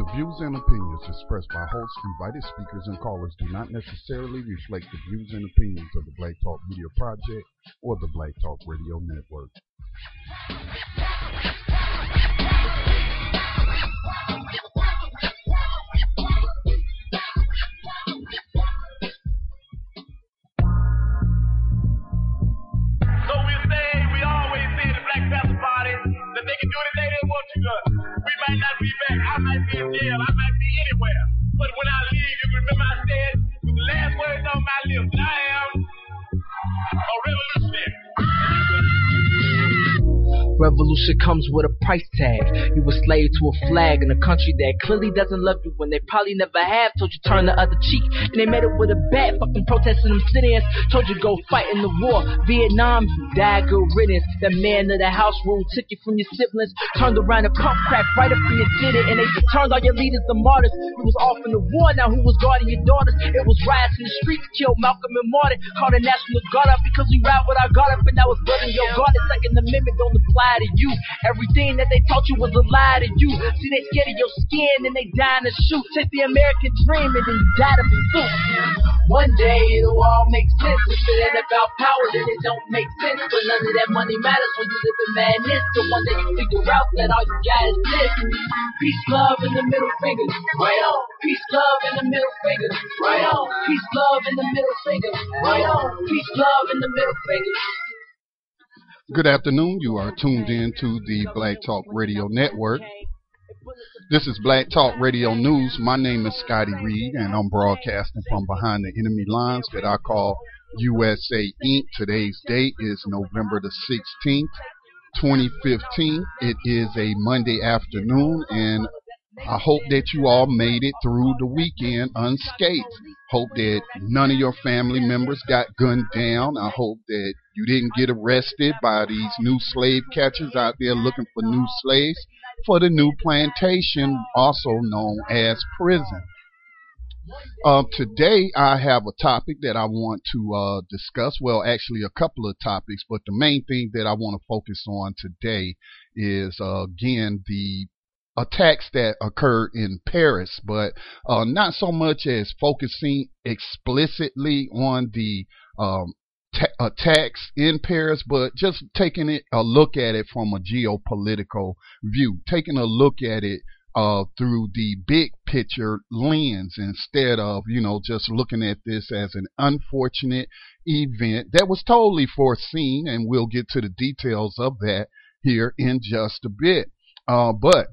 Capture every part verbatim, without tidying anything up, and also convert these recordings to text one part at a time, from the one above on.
The views and opinions expressed by hosts, invited speakers, and callers do not necessarily reflect the views and opinions of the Black Talk Media Project or the Black Talk Radio Network. So we say, we always say at the Black Panther Party that they can do anything they want to do. We might not be back. I might be in jail. I might be anywhere. But when I leave, you can remember I said, with the last words on my lips, that I am a revolutionary. Revolution comes with a price tag. You a slave to a flag in a country that clearly doesn't love you when they probably never have. Told you turn the other cheek, and they made it with a bat. Fucking protesting them sit-ins. Told you go fight in the war. Vietnam, you died good riddance. That man of the house rule took you from your siblings. Turned around and pump crack right up in your city, and they just turned all your leaders to martyrs. You was off in the war, now who was guarding your daughters? It was riots in the streets, killed Malcolm and Martin. Called the National Guard up because we ride with our guard up, and that was blood in your garden. Second Amendment don't apply to you. Everything that they taught you was a lie to you. See, they scared of your skin and they dying to shoot. Take the American dream and then you die to pursue. One day it'll all make sense. If it ain't about power, then it don't make sense. But none of that money matters when you live in madness. The one that you figure out that all you got is this. Peace, love, and the middle fingers. Right on. Peace, love, and the middle fingers. Right on. Peace, love, and the middle fingers. Right on. Peace, love, and the middle fingers. Good afternoon. You are tuned in to the Black Talk Radio Network. This is Black Talk Radio News. My name is Scotty Reed, and I'm broadcasting from behind the enemy lines that I call U S A Incorporated. Today's date is November the sixteenth, twenty fifteen. It is a Monday afternoon, and I hope that you all made it through the weekend unscathed. Hope that none of your family members got gunned down. I hope that you didn't get arrested by these new slave catchers out there looking for new slaves for the new plantation, also known as prison. Uh, today I have a topic that I want to uh, discuss. Well, actually a couple of topics, but the main thing that I want to focus on today is, uh, again, the attacks that occurred in Paris, but uh, not so much as focusing explicitly on the um, t- attacks in Paris, but just taking it a look at it from a geopolitical view, taking a look at it uh, through the big picture lens instead of, you know, just looking at this as an unfortunate event that was totally foreseen, and we'll get to the details of that here in just a bit. Uh, but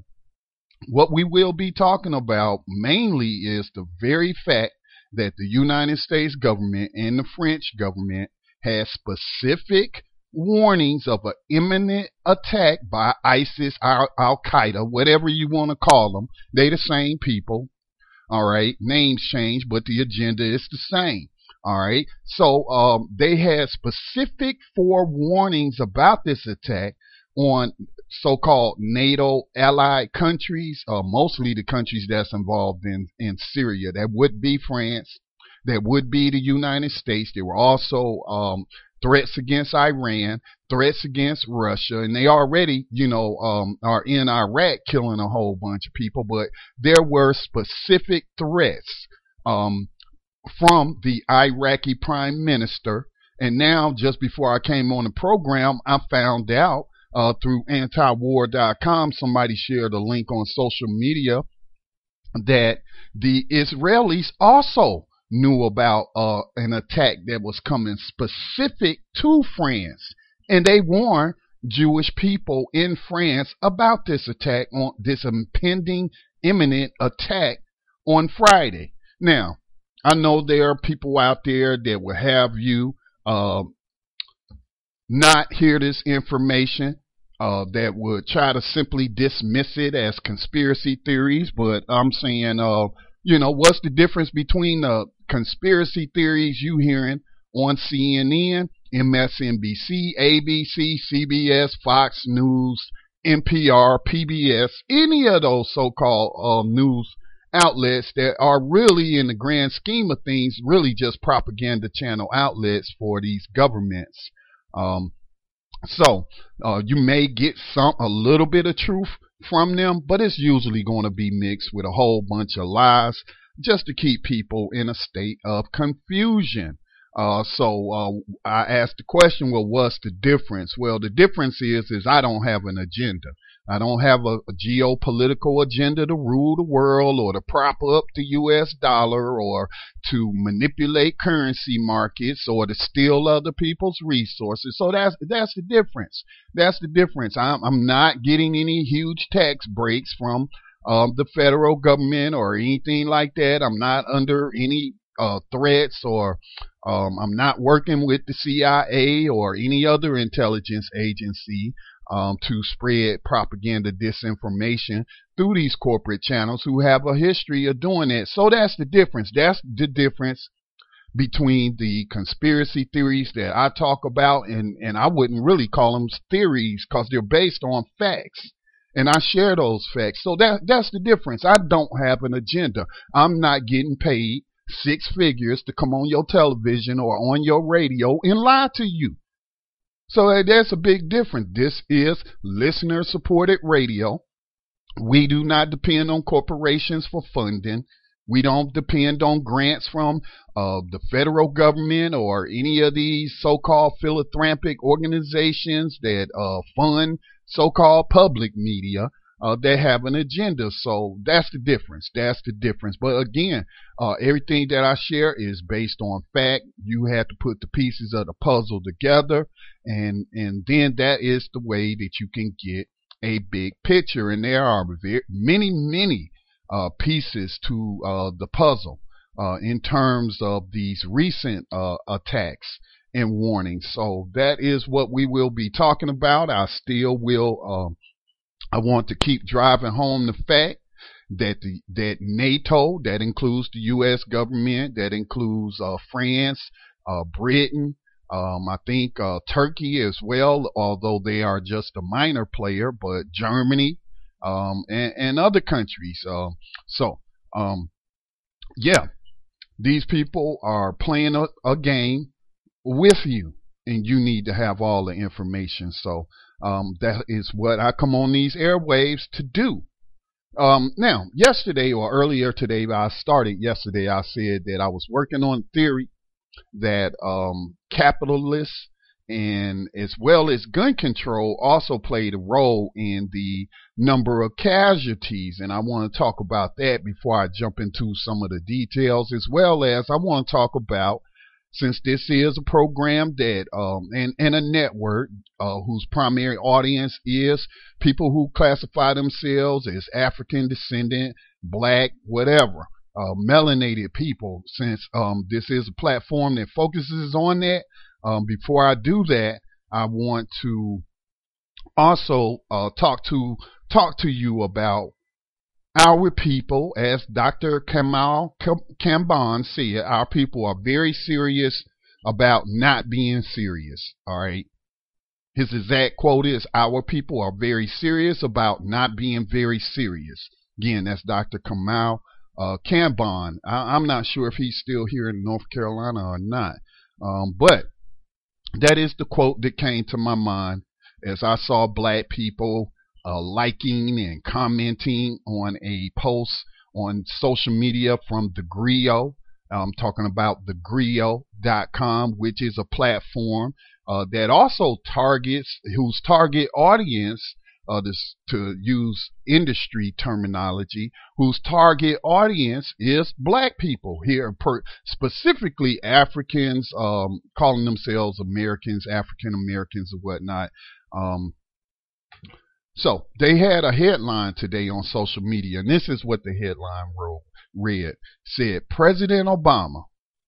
what we will be talking about mainly is the very fact that the United States government and the French government has specific warnings of an imminent attack by ISIS, Al- Al-Qaeda, whatever you want to call them. They the same people, all right? Names change, but the agenda is the same, all right? So um, they had specific forewarnings about this attack on so-called NATO allied countries, uh, mostly the countries that's involved in, in Syria. That would be France. That would be the United States. There were also um, threats against Iran, threats against Russia, and they already, you know, um, are in Iraq killing a whole bunch of people. But there were specific threats um, from the Iraqi prime minister. And now, just before I came on the program, I found out Uh, through anti war dot com, somebody shared a link on social media that the Israelis also knew about uh, an attack that was coming specific to France, and they warned Jewish people in France about this attack, on this impending imminent attack on Friday. Now, I know there are people out there that will have you uh, not hear this information. Uh, that would try to simply dismiss it as conspiracy theories, but I'm saying, uh, you know, what's the difference between the conspiracy theories you hearing on C N N, M S N B C, A B C, C B S, Fox News, N P R, P B S, any of those so-called uh, news outlets that are really, in the grand scheme of things, really just propaganda channel outlets for these governments. Um, So uh, you may get some a little bit of truth from them, but it's usually going to be mixed with a whole bunch of lies just to keep people in a state of confusion. Uh, so uh, I asked the question, well, what's the difference? Well, the difference is, is I don't have an agenda. I don't have a, a geopolitical agenda to rule the world or to prop up the U S dollar or to manipulate currency markets or to steal other people's resources. So that's that's the difference. That's the difference. I'm, I'm not getting any huge tax breaks from um, the federal government or anything like that. I'm not under any uh, threats or um, I'm not working with the C I A or any other intelligence agency Um, to spread propaganda, disinformation through these corporate channels who have a history of doing that. So that's the difference. That's the difference between the conspiracy theories that I talk about, and, and I wouldn't really call them theories because they're based on facts. And I share those facts. So that that's the difference. I don't have an agenda. I'm not getting paid six figures to come on your television or on your radio and lie to you. So uh, there's a big difference. This is listener-supported radio. We do not depend on corporations for funding. We don't depend on grants from uh, the federal government or any of these so-called philanthropic organizations that uh, fund so-called public media. Uh, they have an agenda. So that's the difference. That's the difference. But again, uh, everything that I share is based on fact. You have to put the pieces of the puzzle together, and and then that is the way that you can get a big picture. And there are very, many, many uh, pieces to uh, the puzzle uh, in terms of these recent uh, attacks and warnings. So that is what we will be talking about. I still will. Um, I want to keep driving home the fact that the that NATO, that includes the U S government, that includes uh, France, uh, Britain, um, I think uh, Turkey as well, although they are just a minor player, but Germany um, and, and other countries. Uh, so, um, yeah, these people are playing a, a game with you, and you need to have all the information. So um, that is what I come on these airwaves to do. Um, now, yesterday or earlier today, I started yesterday, I said that I was working on theory that um, capitalists and as well as gun control also played a role in the number of casualties. And I want to talk about that before I jump into some of the details, as well as I want to talk about, since this is a program that um, and, and a network uh, whose primary audience is people who classify themselves as African descendant, black, whatever, uh, melanated people, since um, this is a platform that focuses on that. Um, before I do that, I want to also uh, talk to talk to you about our people. As Doctor Kamal Kamban said, our people are very serious about not being serious. All right. His exact quote is, our people are very serious about not being very serious. Again, that's Doctor Kamal uh, Kamban. I, I'm not sure if he's still here in North Carolina or not. Um, but that is the quote that came to my mind as I saw black people Uh, liking and commenting on a post on social media from the Grio. I'm talking about the Grio dot com, which is a platform uh, that also targets, whose target audience, uh, this, to use industry terminology, whose target audience is black people here, per, specifically Africans, um, calling themselves Americans, African Americans or whatnot. Um, So they had a headline today on social media, and this is what the headline wrote, read, said, President Obama,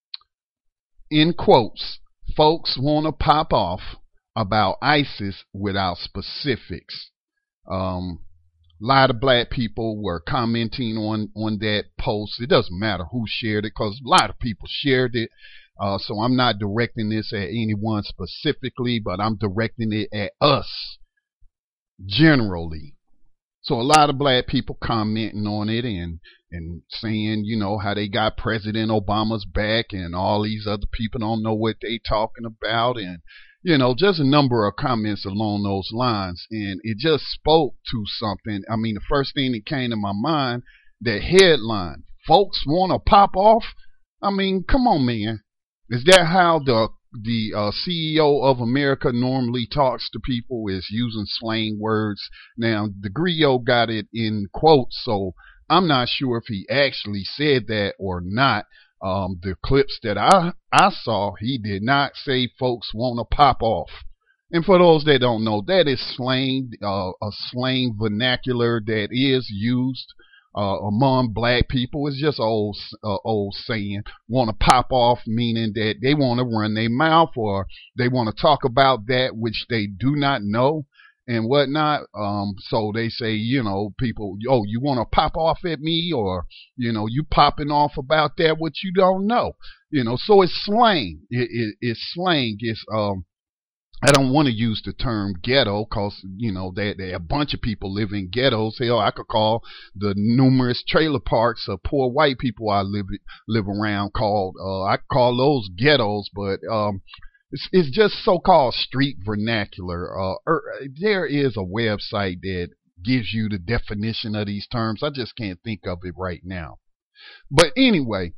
in quotes, folks want to pop off about ISIS without specifics. Um, a lot of black people were commenting on, on that post. It doesn't matter who shared it because a lot of people shared it. Uh, so I'm not directing this at anyone specifically, but I'm directing it at us generally. So a lot of black people commenting on it and and saying, you know, how they got President Obama's back and all these other people don't know what they talking about. And, You know, just a number of comments along those lines. And it just spoke to something. I mean, the first thing that came to my mind, that headline, folks want to pop off. I mean, come on, man. Is that how the the uh, C E O of America normally talks to people, is using slang words? Now, the griot got it in quotes, so I'm not sure if he actually said that or not. Um, the clips that I, I saw, he did not say folks want to pop off. And for those that don't know, that is slang, uh, a slang vernacular that is used uh, among black people. It's just old, uh, old saying. Want to pop off, meaning that they want to run their mouth, or they want to talk about that which they do not know and whatnot. Um, so they say, you know, people, oh, you want to pop off at me, or, you know, you popping off about that what you don't know. You know, so it's slang. It, it, it's slang. It's, um, I don't want to use the term ghetto because, you know, there, there are a bunch of people live in ghettos. Hell, I could call the numerous trailer parks of poor white people I live live around called, uh, I call those ghettos, but, um, It's, it's just so-called street vernacular. Uh, er, there is a website that gives you the definition of these terms. I just can't think of it right now. But anyway,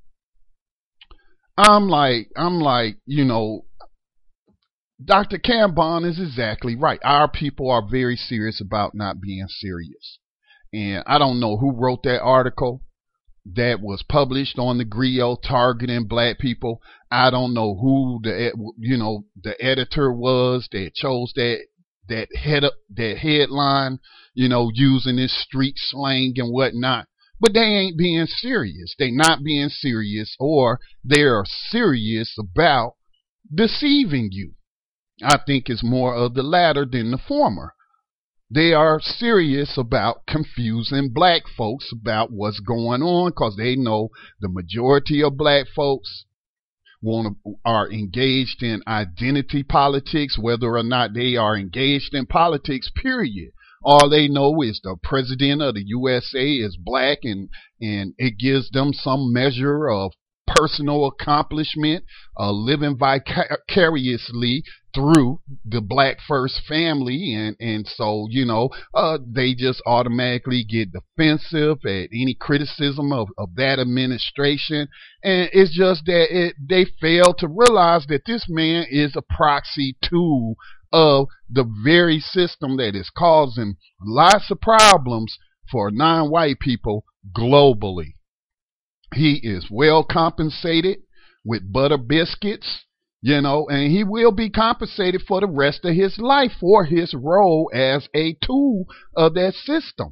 I'm like, I'm like, you know, Doctor Cambon is exactly right. Our people are very serious about not being serious. And I don't know who wrote that article that was published on the griot targeting black people. I don't know who the, you know, the editor was that chose that that head up that headline, you know, using this street slang and whatnot. But they ain't being serious. They not being serious, or they're serious about deceiving you. I think it's more of the latter than the former. They are serious about confusing black folks about what's going on, because they know the majority of black folks want to, are engaged in identity politics, whether or not they are engaged in politics, period. All they know is the president of the U S A is black, and, and it gives them some measure of personal accomplishment, uh, living vicariously through the black first family, and and so, you know, uh they just automatically get defensive at any criticism of, of that administration. And it's just that it, they fail to realize that this man is a proxy tool of the very system that is causing lots of problems for non-white people globally. He is well compensated with butter biscuits, you know, and he will be compensated for the rest of his life for his role as a tool of that system.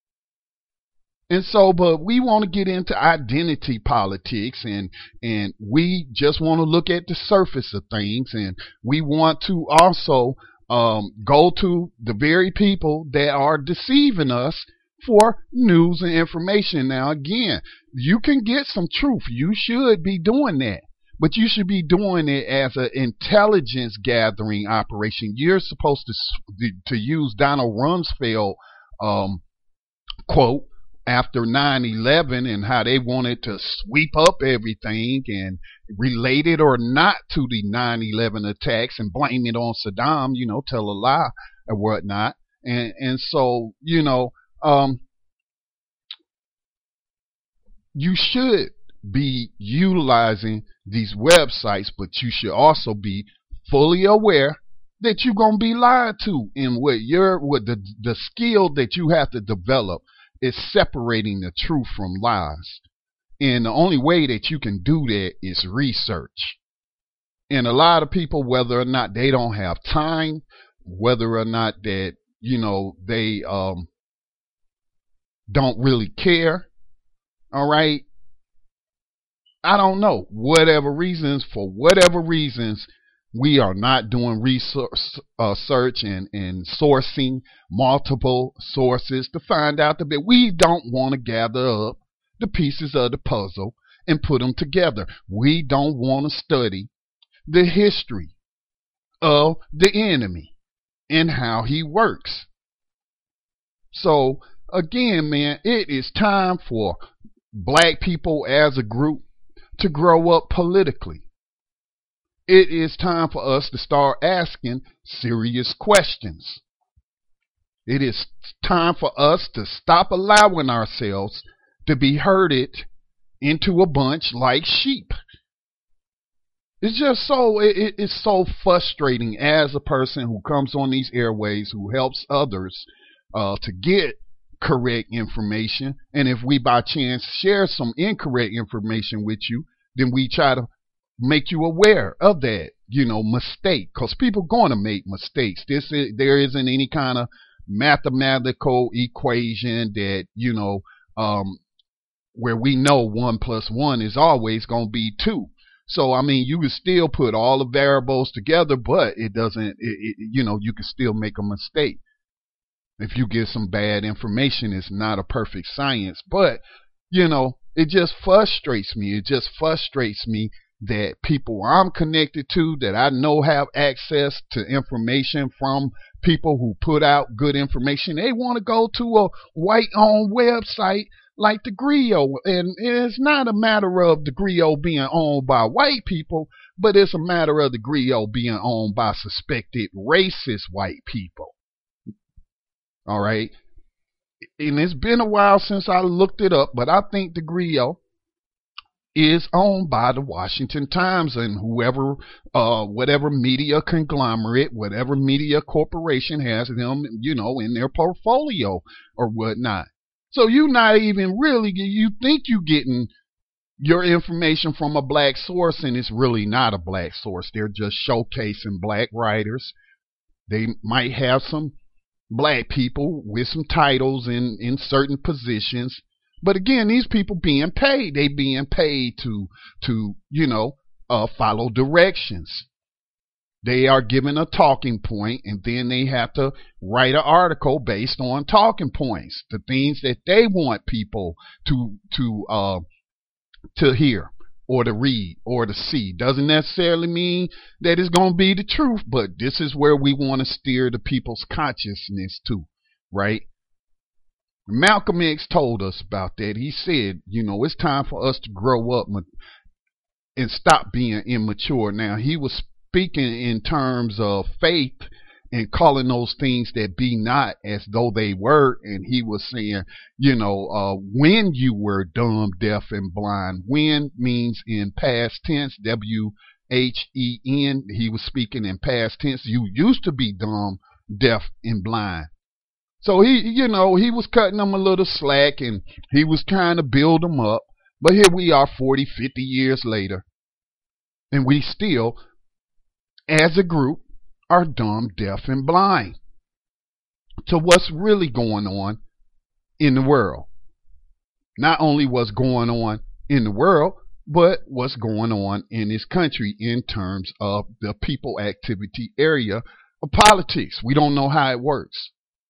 And so, but we want to get into identity politics, and and we just want to look at the surface of things, and we want to also um, go to the very people that are deceiving us for news and information. Now, again, you can get some truth. You should be doing that. But you should be doing it as an intelligence gathering operation. You're supposed to to use Donald Rumsfeld um, quote after nine eleven and how they wanted to sweep up everything and relate it or not to the nine eleven attacks and blame it on Saddam, you know, tell a lie or whatnot. And, and so, you know, um, you should be utilizing these websites, but you should also be fully aware that you're going to be lied to, and what you're, what the, the skill that you have to develop is separating the truth from lies. And the only way that you can do that is research. And a lot of people, whether or not they don't have time, whether or not that, you know, they um don't really care, all right, I don't know, whatever reasons, for whatever reasons, we are not doing research uh, search and, and sourcing multiple sources to find out that we don't want to gather up the pieces of the puzzle and put them together. We don't want to study the history of the enemy and how he works. So again, man, it is time for black people as a group to grow up politically. it is time for us to start asking serious questions. It is time for us to stop allowing ourselves to be herded into a bunch like sheep. It's just so, it, it's so frustrating as a person who comes on these airways, who helps others uh, to get correct information. And if we by chance share some incorrect information with you, then we try to make you aware of that, you know, mistake. Because people going to make mistakes. This is, there isn't any kind of mathematical equation that, you know, um, where we know one plus one is always going to be two. So, I mean, you can still put all the variables together, but it doesn't, it, it, you know, you can still make a mistake. If you get some bad information, it's not a perfect science. But, you know, it just frustrates me. It just frustrates me that people I'm connected to, that I know have access to information from people who put out good information, they want to go to a white-owned website like the Griot. And it's not a matter of the Griot being owned by white people, but it's a matter of the Griot being owned by suspected racist white people. All right. And it's been a while since I looked it up, but I think the Griot is owned by the Washington Times and whoever, uh, whatever media conglomerate, whatever media corporation has them, you know, in their portfolio or whatnot. So you're not even really, you think you're getting your information from a black source, and it's really not a black source. They're just showcasing black writers. They might have some black people with some titles in, in certain positions. But again, these people being paid, they being paid to, to you know, uh, follow directions. They are given a talking point, and then they have to write an article based on talking points, the things that they want people to to uh, to hear or to read or to see. Doesn't necessarily mean that it's going to be the truth, but this is where we want to steer the people's consciousness to, right? Malcolm X told us about that. He said, you know, it's time for us to grow up and stop being immature. Now, he was speaking in terms of faith and calling those things that be not as though they were. And he was saying, you know, uh, when you were dumb, deaf, and blind. When means in past tense, W H E N. He was speaking in past tense. You used to be dumb, deaf, and blind. So he, you know, he was cutting them a little slack, and he was trying to build them up. But here we are forty, fifty years later, and we still, as a group, are dumb, deaf, and blind to what's really going on in the world. Not only what's going on in the world, but what's going on in this country in terms of the people activity area of politics. We don't know how it works.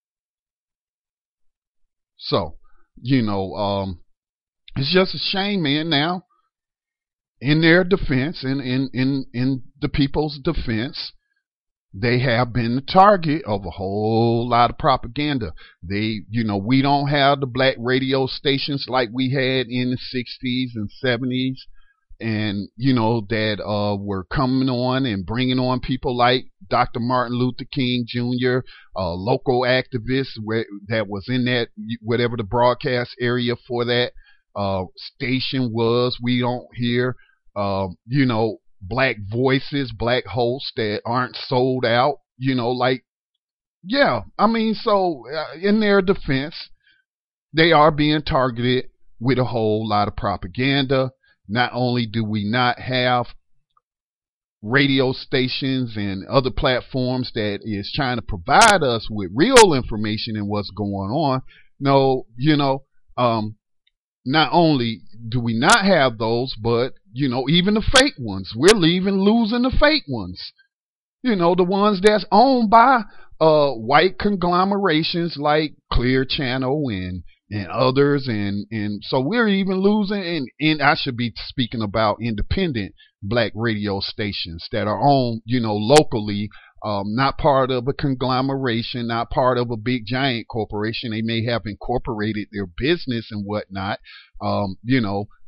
So, you know, um, it's just a shame, man. Now, in their defense, and in, in, in the people's defense, they have been the target of a whole lot of propaganda. They, you know, we don't have the black radio stations like we had in the sixties and seventies, and, you know, that uh, were coming on and bringing on people like Doctor Martin Luther King Junior, uh, local activists where, that was in that, whatever the broadcast area for that uh, station was. We don't hear, uh, you know, black voices, black hosts that aren't sold out, you know, like, yeah, I mean, so uh, in their defense, they are being targeted with a whole lot of propaganda. Not only do we not have radio stations and other platforms that is trying to provide us with real information and what's going on, no, you know, um, not only do we not have those, but, you know, even the fake ones, we're leaving, losing the fake ones. You know, the ones that's owned by uh, white conglomerations like Clear Channel and and others, and and so we're even losing, and, and I should be speaking about independent black radio stations that are owned, you know, locally, um, not part of a conglomeration, not part of a big giant corporation. They may have incorporated their business and whatnot, um, you know,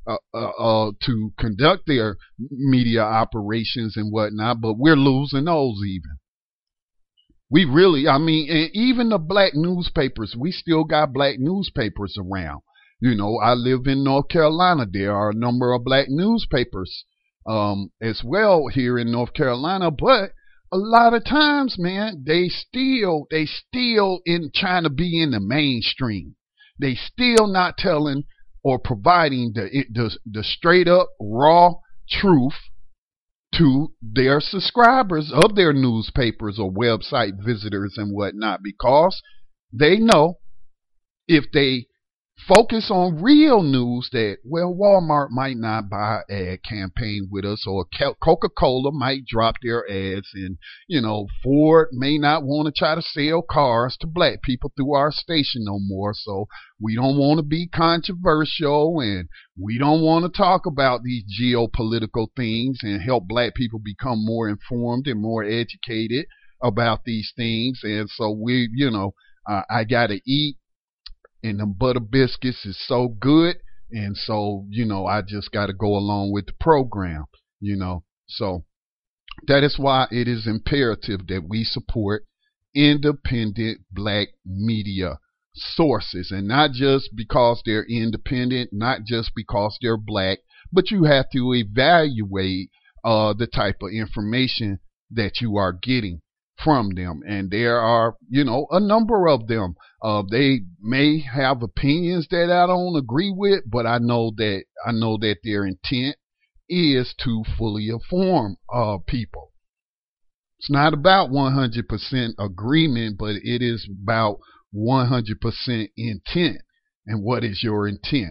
uh, uh, uh, to conduct their media operations and whatnot, but we're losing those even. We really, I mean, and even the black newspapers, we still got black newspapers around. You know, I live in North Carolina. There are a number of black newspapers um, as well here in North Carolina, but a lot of times, man, they still, they still in trying to be in the mainstream. They still not telling or providing the, the, the straight up raw truth to their subscribers of their newspapers or website visitors and whatnot, because they know if they focus on real news that, well, Walmart might not buy an ad campaign with us, or Coca-Cola might drop their ads, and, you know, Ford may not want to try to sell cars to black people through our station no more. So we don't want to be controversial, and we don't want to talk about these geopolitical things and help black people become more informed and more educated about these things. And so we, you know, uh, I got to eat. And the butter biscuits is so good. And so, you know, I just got to go along with the program, you know. So that is why it is imperative that we support independent black media sources. And not just because they're independent, not just because they're black, but you have to evaluate uh, the type of information that you are getting from them. And there are, you know, a number of them. Uh, they may have opinions that I don't agree with, but I know that I know that their intent is to fully inform uh, people. It's not about one hundred percent agreement, but it is about one hundred percent intent. And what is your intent?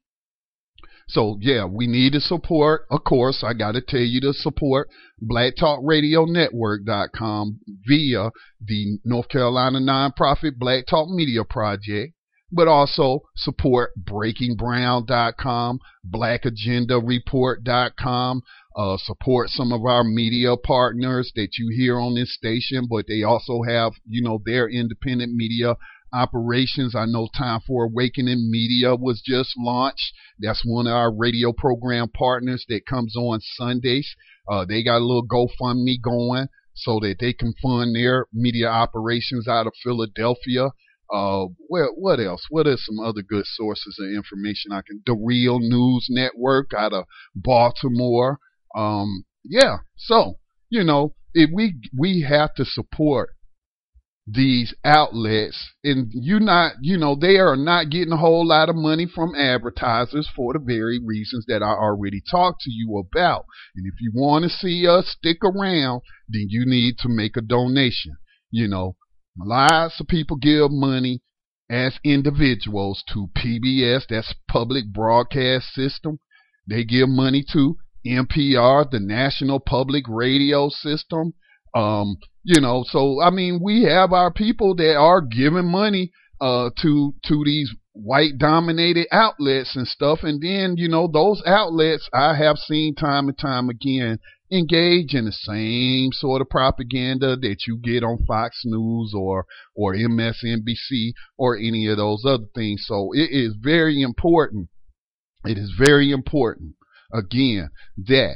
So, yeah, we need to support, of course, I got to tell you to support black talk radio network dot com via the North Carolina nonprofit Black Talk Media Project, but also support breaking brown dot com, black agenda report dot com, uh, support some of our media partners that you hear on this station, but they also have, you know, their independent media operations. I know Time for Awakening Media was just launched. That's one of our radio program partners that comes on Sundays. Uh, they got a little GoFundMe going so that they can fund their media operations out of Philadelphia. Uh, what, what else? What are some other good sources of information I can? The Real News Network out of Baltimore. Um, yeah. So, you know, if we we have to support these outlets, and you not, you know, they are not getting a whole lot of money from advertisers for the very reasons that I already talked to you about. And if you want to see us stick around, then you need to make a donation. You know, lots of people give money as individuals to P B S, that's Public Broadcast System. They give money to N P R, the National Public Radio System. Um, you know, so I mean, we have our people that are giving money uh to to these white dominated outlets and stuff, and then, you know, those outlets I have seen time and time again engage in the same sort of propaganda that you get on Fox News or or M S N B C or any of those other things. So it is very important. It is very important again that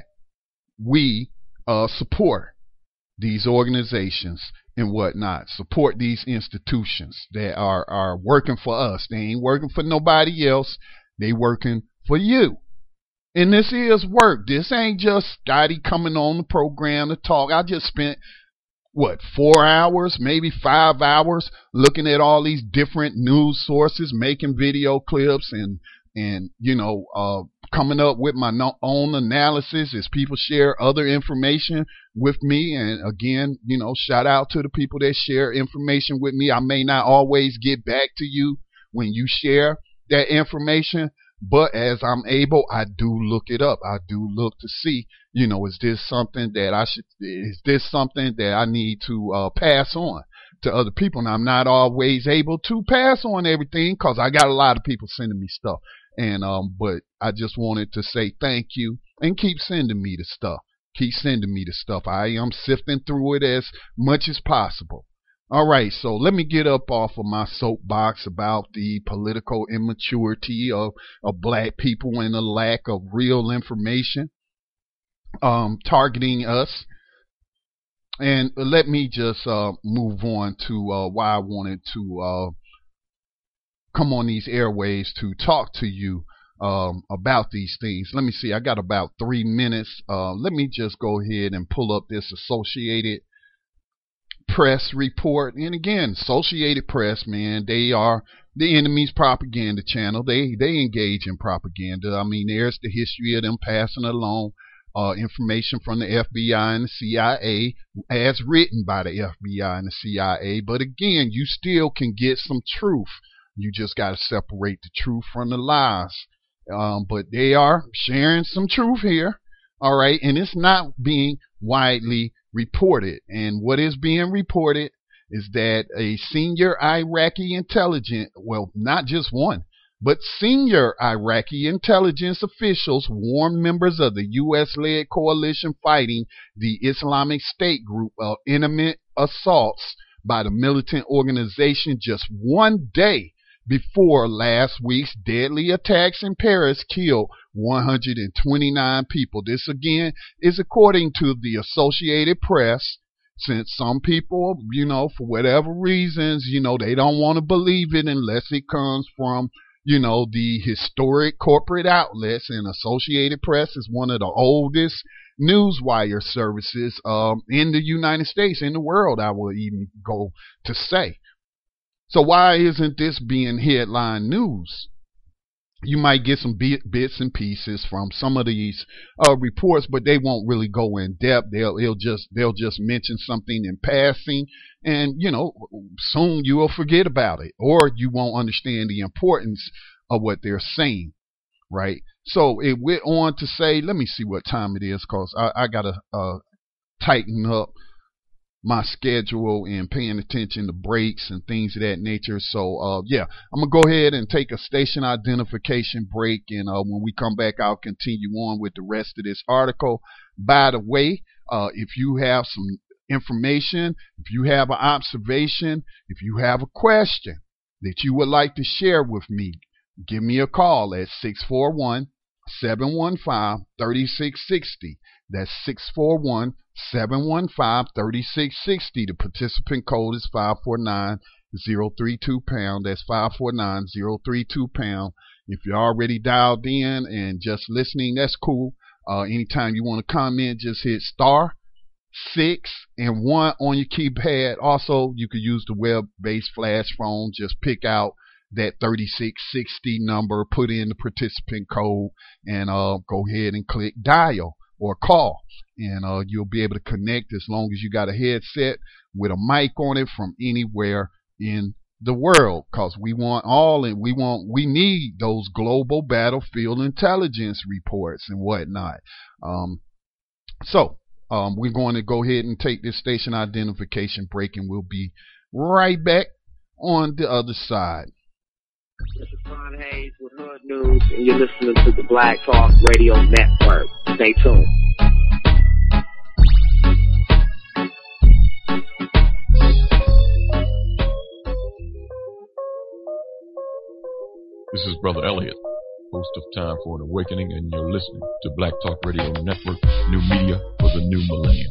we uh support these organizations and whatnot, support these institutions that are, are working for us. They ain't working for nobody else. They working for you. And this is work. This ain't just Scotty coming on the program to talk. I just spent, what, four hours, maybe five hours looking at all these different news sources, making video clips and, and you know, uh, coming up with my no- own analysis as people share other information with me. And again, you know, shout out to the people that share information with me. I may not always get back to you when you share that information, but as I'm able, I do look it up. I do look to see, you know, is this something that I should, is this something that I need to uh, pass on to other people? And I'm not always able to pass on everything because I got a lot of people sending me stuff. And um, but I just wanted to say thank you and keep sending me the stuff. Keep sending me the stuff. I am sifting through it as much as possible. All right, so let me get up off of my soapbox about the political immaturity of, of black people and the lack of real information um, targeting us. And let me just uh, move on to uh, why I wanted to uh, come on these airwaves to talk to you um, about these things. Let me see, I got about three minutes. Uh, let me just go ahead and pull up this Associated Press report. And again, Associated Press, man, they are the enemy's propaganda channel. They they engage in propaganda. I mean, there's the history of them passing along uh, information from the F B I and the C I A as written by the F B I and the C I A. But again, you still can get some truth. You just got to separate the truth from the lies. Um, but they are sharing some truth here. All right. And it's not being widely reported. And what is being reported is that a senior Iraqi intelligence, well, not just one, but senior Iraqi intelligence officials warned members of the U S-led coalition fighting the Islamic State group of imminent assaults by the militant organization just one day before last week's deadly attacks in Paris killed one hundred twenty-nine people. This again is according to the Associated Press, since some people, you know, for whatever reasons, you know, they don't want to believe it unless it comes from, you know, the historic corporate outlets. And Associated Press is one of the oldest newswire services um, in the United States, in the world, I will even go to say. So why isn't this being headline news? You might get some bits and pieces from some of these uh, reports, but they won't really go in depth. They'll, they'll just they'll just mention something in passing, and you know, soon you will forget about it, or you won't understand the importance of what they're saying, right? So it went on to say, let me see what time it is, cause I, I gotta uh, tighten up my schedule and paying attention to breaks and things of that nature. So uh yeah, I'm gonna go ahead and take a station identification break, and uh when we come back, I'll continue on with the rest of this article. By the way, uh if you have some information, if you have an observation, if you have a question that you would like to share with me, give me a call at six four one, seven one five, three six six zero. That's six four one, seven one five, three six six zero. The participant code is five four nine, zero three two pound. That's five four nine, zero three two pound. If you're already dialed in and just listening, that's cool. Uh, anytime you want to comment, just hit star six and one on your keypad. Also, you could use the web-based flash phone. Just pick out that thirty-six sixty number, put in the participant code, and uh, go ahead and click dial or call, and uh, you'll be able to connect as long as you got a headset with a mic on it from anywhere in the world, because we want all and we want we need those global battlefield intelligence reports and whatnot. Um, so um, we're going to go ahead and take this station identification break, and we'll be right back on the other side. This is Ron Hayes with Hood News, and you're listening to the Black Talk Radio Network. Stay tuned. This is Brother Elliot, host of Time for an Awakening, and you're listening to Black Talk Radio Network, new media for the new millennium.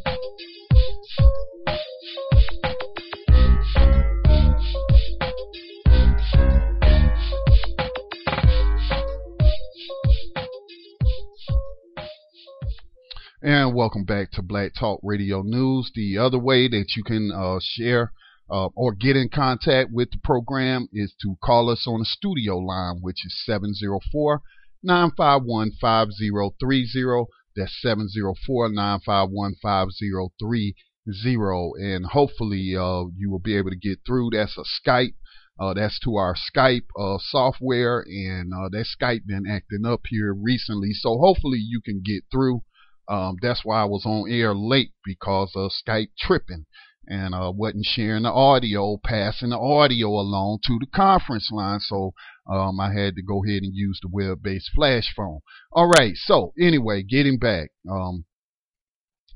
And welcome back to Black Talk Radio News. The other way that you can uh, share uh, or get in contact with the program is to call us on the studio line, which is seven zero four, nine five one, five zero three zero. That's seven zero four, nine five one, five zero three zero. And hopefully uh, you will be able to get through. That's a Skype. Uh, that's to our Skype uh, software, and uh, that Skype been acting up here recently. So hopefully you can get through. Um, that's why I was on air late, because of Skype tripping and uh, wasn't sharing the audio, passing the audio along to the conference line. So um, I had to go ahead and use the web-based flash phone. All right. So anyway, getting back, um,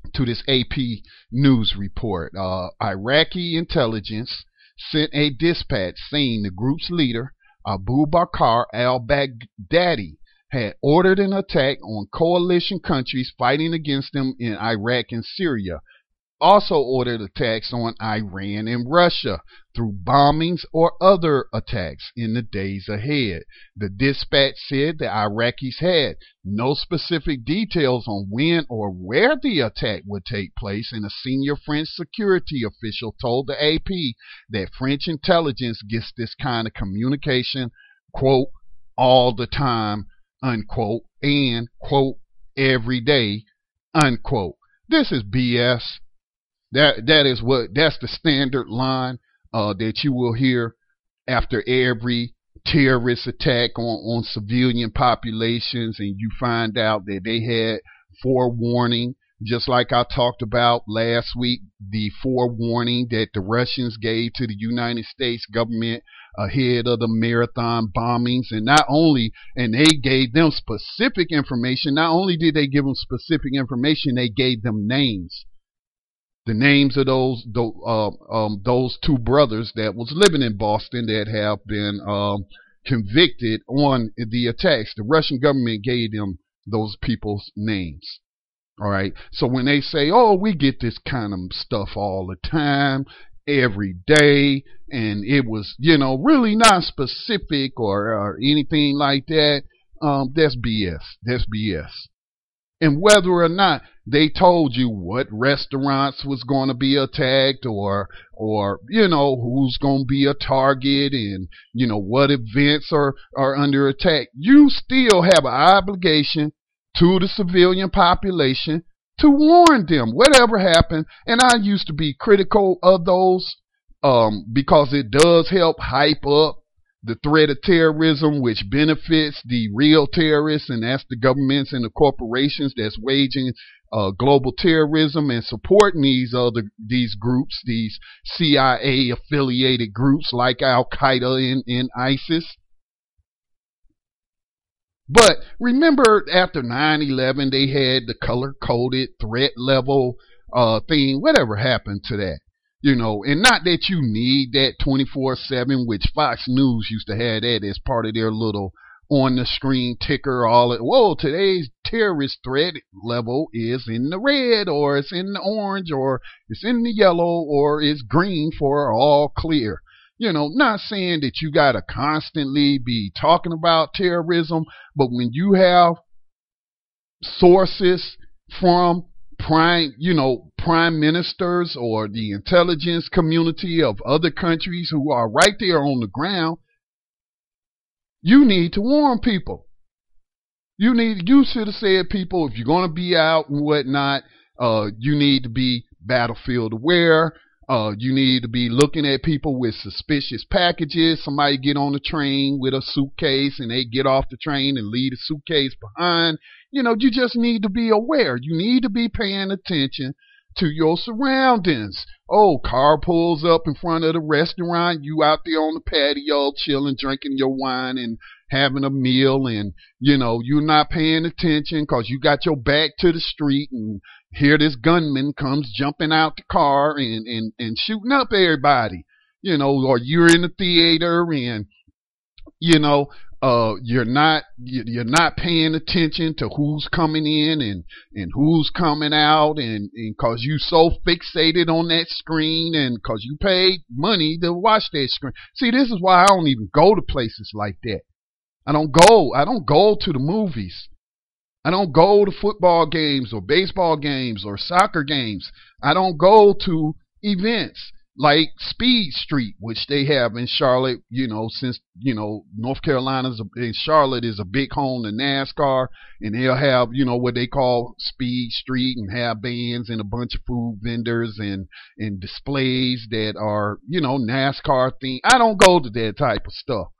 to this A P news report. Uh, Iraqi intelligence sent a dispatch saying the group's leader, Abu Bakr al-Baghdadi, had ordered an attack on coalition countries fighting against them in Iraq and Syria. Also ordered attacks on Iran and Russia through bombings or other attacks in the days ahead. The dispatch said the Iraqis had no specific details on when or where the attack would take place, and a senior French security official told the A P that French intelligence gets this kind of communication, quote, all the time, unquote, and, quote, every day, unquote. This is B S. That that is what that's the standard line uh, that you will hear after every terrorist attack on, on civilian populations, and you find out that they had forewarning, just like I talked about last week, the forewarning that the Russians gave to the United States government ahead of the marathon bombings. And not only, and they gave them specific information, not only did they give them specific information, they gave them names. The names of those uh, um, those two brothers that was living in Boston that have been um, convicted on the attacks. The Russian government gave them those people's names. All right. So when they say, "Oh, we get this kind of stuff all the time, every day," and it was, you know, really not specific or, or anything like that, um, that's B S. That's B S. And whether or not they told you what restaurants was going to be attacked, or, or, you know, who's going to be a target, and, you know, what events are, are under attack, you still have an obligation to the civilian population to warn them, whatever happened. And I used to be critical of those, um, because it does help hype up the threat of terrorism, which benefits the real terrorists, and that's the governments and the corporations that's waging uh, global terrorism and supporting these other these groups, these C I A affiliated groups like Al Qaeda and, and ISIS. But remember, after nine eleven, they had the color coded threat level uh, thing. Whatever happened to that? You know, and not that you need that twenty-four seven, which Fox News used to have that as part of their little on-the-screen ticker. All it, whoa, today's terrorist threat level is in the red, or it's in the orange, or it's in the yellow, or it's green for all clear. You know, not saying that you got to constantly be talking about terrorism, but when you have sources from prime, you know, prime ministers or the intelligence community of other countries who are right there on the ground, you need to warn people. You need, you should have said, people, if you're going to be out and whatnot, uh, you need to be battlefield aware. Uh, you need to be looking at people with suspicious packages. Somebody get on the train with a suitcase and they get off the train and leave the suitcase behind. You know, you just need to be aware. You need to be paying attention to your surroundings. Oh, car pulls up in front of the restaurant. You out there on the patio chilling, drinking your wine and having a meal, and, you know, you're not paying attention because you got your back to the street, and here this gunman comes jumping out the car and, and, and shooting up everybody. You know, or you're in the theater and, you know, uh, you're not, you're not paying attention to who's coming in and, and who's coming out, and, and cause you so fixated on that screen, and cause you paid money to watch that screen. See, this is why I don't even go to places like that. I don't go, I don't go to the movies. I don't go to football games or baseball games or soccer games. I don't go to events like Speed Street, which they have in Charlotte, you know, since, you know, North Carolina's in Charlotte is a big home to NASCAR, and they'll have, you know, what they call Speed Street, and have bands and a bunch of food vendors and, and displays that are, you know, NASCAR themed. I don't go to that type of stuff,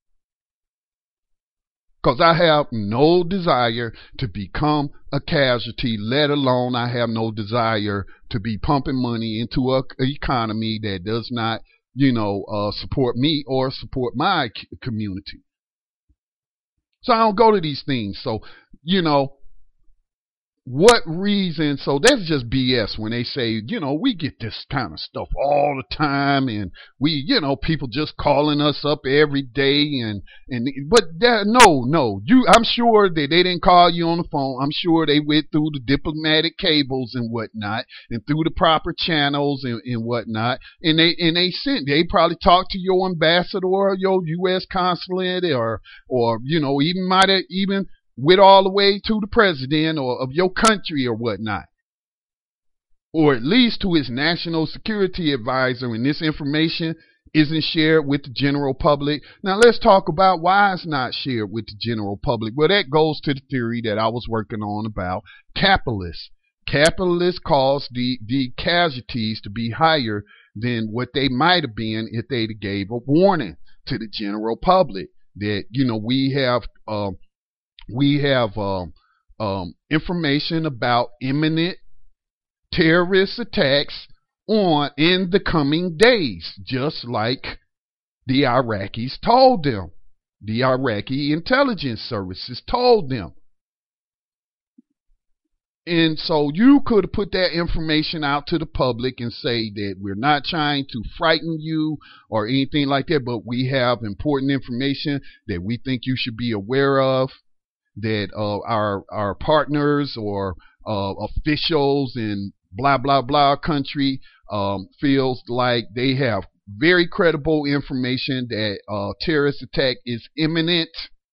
because I have no desire to become a casualty, let alone I have no desire to be pumping money into a, a economy that does not, you know, uh, support me or support my c- community. So I don't go to these things. So, you know, what reason? So that's just B S when they say, you know, we get this kind of stuff all the time, and we, you know, people just calling us up every day, and and but that, no, no, you, I'm sure that they didn't call you on the phone. I'm sure they went through the diplomatic cables and whatnot, and through the proper channels and, and whatnot, and they and they sent, they probably talked to your ambassador or your U S consulate, or or you know, even might have even with all the way to the president or of your country or whatnot, or at least to his national security advisor, and this information isn't shared with the general public. Now let's talk about why it's not shared with the general public. Well, that goes to the theory that I was working on about capitalists. Capitalists cause the, the casualties to be higher than what they might have been if they gave a warning to the general public that, you know, we have uh, We have um, um, information about imminent terrorist attacks on in the coming days, just like the Iraqis told them. The Iraqi intelligence services told them. And so you could have put that information out to the public and say that we're not trying to frighten you or anything like that, but we have important information that we think you should be aware of, that uh, our our partners or uh, officials in blah, blah, blah country um, feels like they have very credible information that uh, terrorist attack is imminent.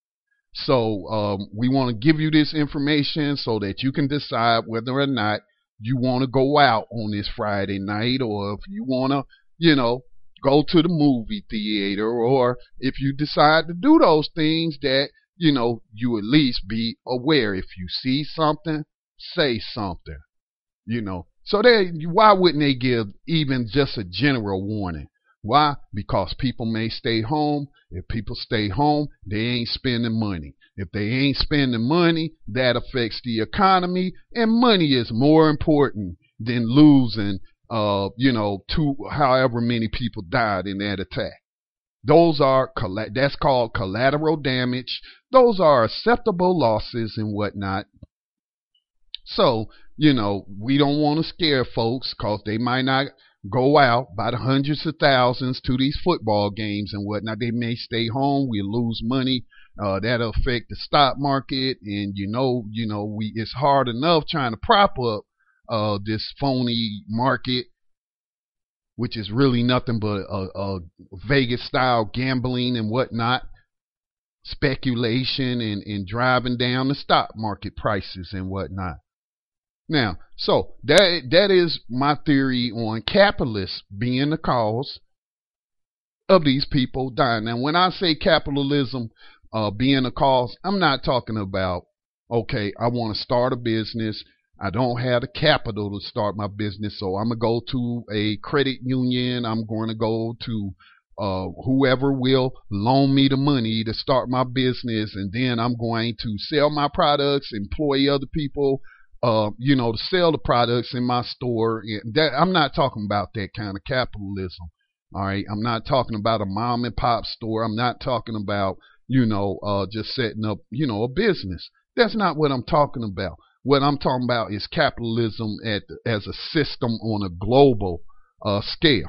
So um, we want to give you this information so that you can decide whether or not you want to go out on this Friday night, or if you want to, you know, go to the movie theater, or if you decide to do those things, that you know, you at least be aware. If you see something, say something, you know. So they, why wouldn't they give even just a general warning? Why? Because people may stay home. If people stay home, they ain't spending money. If they ain't spending money, that affects the economy, and money is more important than losing, uh, you know, two, however many people died in that attack. Those are, that's called collateral damage. Those are acceptable losses and whatnot. So, you know, we don't want to scare folks because they might not go out by the hundreds of thousands to these football games and whatnot. They may stay home. We'll lose money. Uh, that'll affect the stock market. And, you know, you know, we it's hard enough trying to prop up uh, this phony market, which is really nothing but a, a Vegas-style gambling and whatnot, speculation and, and driving down the stock market prices and whatnot. Now, so that that is my theory on capitalists being the cause of these people dying. Now, when I say capitalism uh, being the cause, I'm not talking about, okay, I want to start a business. I don't have the capital to start my business, so I'm going to go to a credit union. I'm going to go to uh, whoever will loan me the money to start my business, and then I'm going to sell my products, employ other people, uh, you know, to sell the products in my store. That, I'm not talking about that kind of capitalism, all right? I'm not talking about a mom and pop store. I'm not talking about, you know, uh, just setting up, you know, a business. That's not what I'm talking about. What I'm talking about is capitalism at, as a system on a global uh, scale.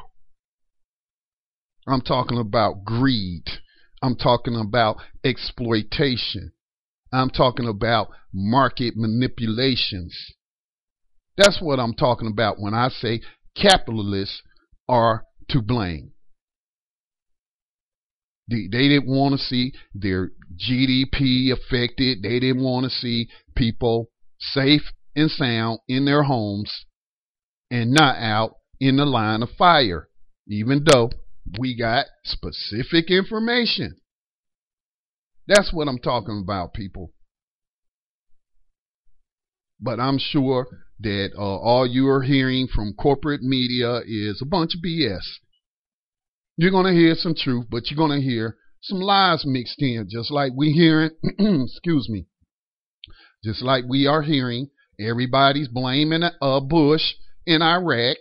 I'm talking about greed. I'm talking about exploitation. I'm talking about market manipulations. That's what I'm talking about when I say capitalists are to blame. They, they didn't want to see their G D P affected. They didn't want to see people safe and sound in their homes and not out in the line of fire, even though we got specific information. That's what I'm talking about, people. But I'm sure that uh, all you are hearing from corporate media is a bunch of B S. You're going to hear some truth, but you're going to hear some lies mixed in, just like we hearing, excuse me, just like we are hearing everybody's blaming uh, Bush in Iraq,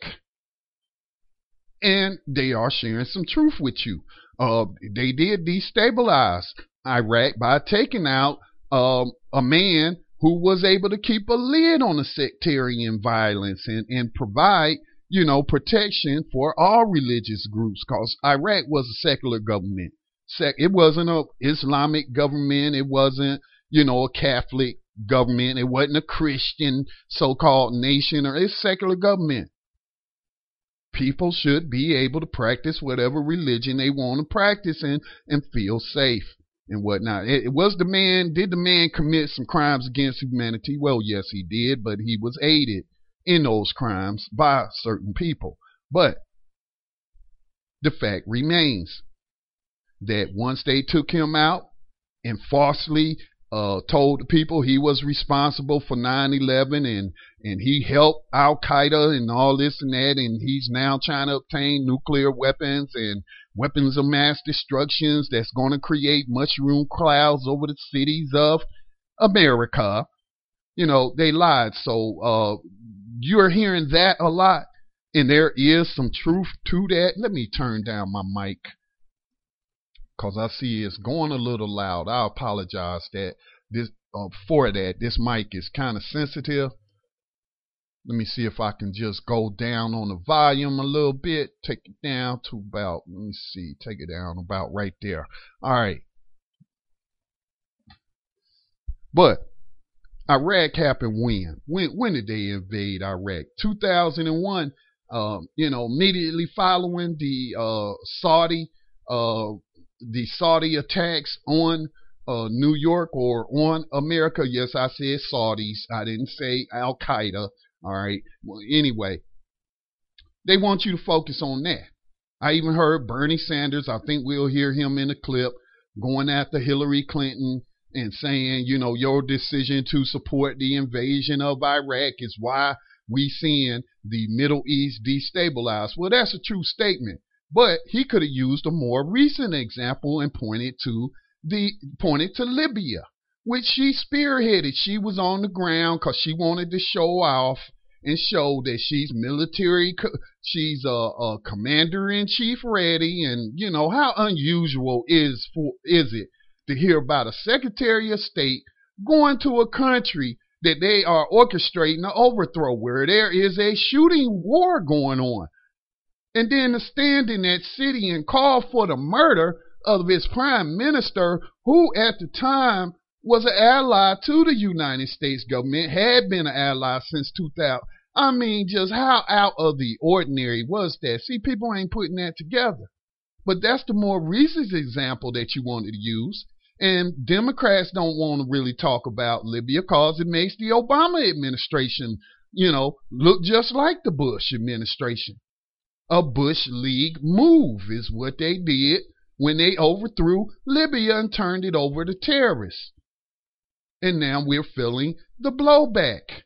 and they are sharing some truth with you. Uh, they did destabilize Iraq by taking out um, a man who was able to keep a lid on the sectarian violence and, and provide, you know, protection for all religious groups, because Iraq was a secular government. It wasn't a Islamic government. It wasn't, you know, a Catholic government. It wasn't a Christian so-called nation, or it's secular government. People should be able to practice whatever religion they want to practice and, and feel safe and whatnot. It, it was the man, did the man commit some crimes against humanity? Well, yes, he did, but he was aided in those crimes by certain people. But the fact remains that once they took him out and falsely uh, told the people he was responsible for nine eleven and, and he helped Al-Qaeda and all this and that, and he's now trying to obtain nuclear weapons and weapons of mass destructions that's going to create mushroom clouds over the cities of America. You know, they lied. So uh, you're hearing that a lot, and there is some truth to that. Let me turn down my mic, because I see it's going a little loud. I apologize that this uh, for that. This mic is kind of sensitive. Let me see if I can just go down on the volume a little bit. Take it down to about, let me see, take it down about right there. All right. But Iraq happened when? When, when did they invade Iraq? two thousand one, um, you know, immediately following the uh, Saudi uh, the Saudi attacks on uh, New York or on America. Yes, I said Saudis. I didn't say Al-Qaeda. All right. Well, anyway, they want you to focus on that. I even heard Bernie Sanders, I think we'll hear him in the clip, going after Hillary Clinton and saying, you know, your decision to support the invasion of Iraq is why we seeing the Middle East destabilized. Well, that's a true statement. But he could have used a more recent example and pointed to the pointed to Libya, which she spearheaded. She was on the ground because she wanted to show off and show that she's military. She's a, a commander-in-chief ready. And, you know, how unusual is for is it to hear about a Secretary of State going to a country that they are orchestrating an overthrow, where there is a shooting war going on, and then to stand in that city and call for the murder of its prime minister, who at the time was an ally to the United States government, had been an ally since two thousand. I mean, just how out of the ordinary was that? See, people ain't putting that together. But that's the more recent example that you wanted to use. And Democrats don't want to really talk about Libya because it makes the Obama administration, you know, look just like the Bush administration. A Bush League move is what they did when they overthrew Libya and turned it over to terrorists. And now we're feeling the blowback.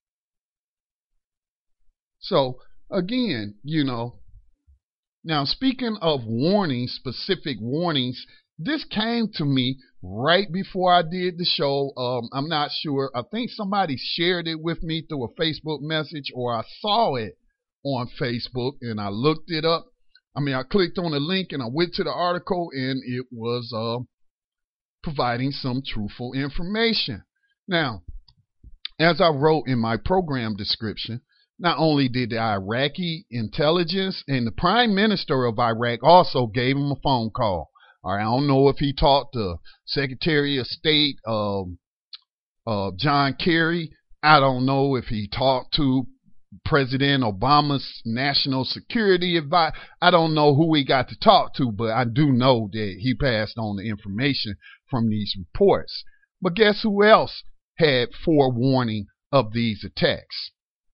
So, again, you know, now speaking of warnings, specific warnings, this came to me right before I did the show. Um, I'm not sure. I think somebody shared it with me through a Facebook message, or I saw it on Facebook and I looked it up. I mean, I clicked on the link and I went to the article, and it was uh, providing some truthful information. Now, as I wrote in my program description, not only did the Iraqi intelligence, and the prime minister of Iraq also gave him a phone call. All right, I don't know if he talked to Secretary of State um, uh, John Kerry. I don't know if he talked to President Obama's national security advisor. I don't know who he got to talk to, but I do know that he passed on the information from these reports. But guess who else had forewarning of these attacks?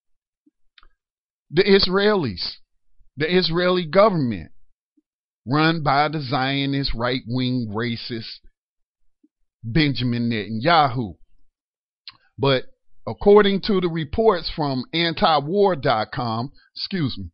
The Israelis, the Israeli government, run by the Zionist right-wing racist Benjamin Netanyahu. But according to the reports from anti war dot com, excuse me,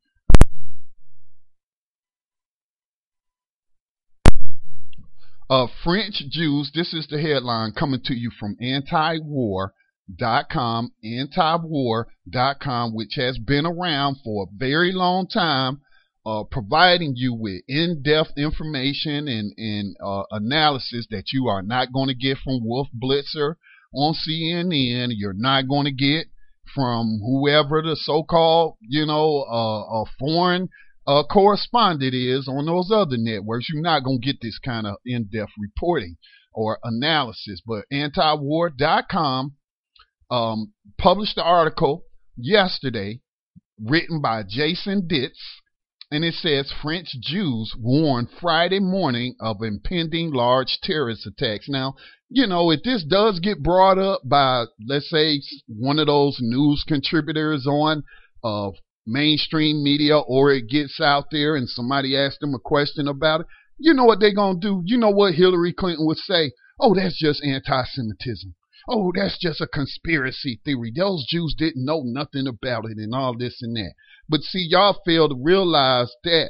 uh, French Jews, this is the headline coming to you from anti war dot com, anti war dot com, which has been around for a very long time, uh, providing you with in-depth information and, and uh, analysis that you are not going to get from Wolf Blitzer on C N N. You're not going to get from whoever the so-called, you know, uh, uh, foreign uh, correspondent is on those other networks. You're not going to get this kind of in-depth reporting or analysis. But anti war dot com um, published the article yesterday written by Jason Ditz, and it says French Jews warn Friday morning of impending large terrorist attacks. Now, you know, if this does get brought up by, let's say, one of those news contributors on uh, mainstream media, or it gets out there and somebody asks them a question about it, you know what they're going to do? You know what Hillary Clinton would say? Oh, that's just anti-Semitism. Oh, that's just a conspiracy theory. Those Jews didn't know nothing about it and all this and that. But see, y'all fail to realize that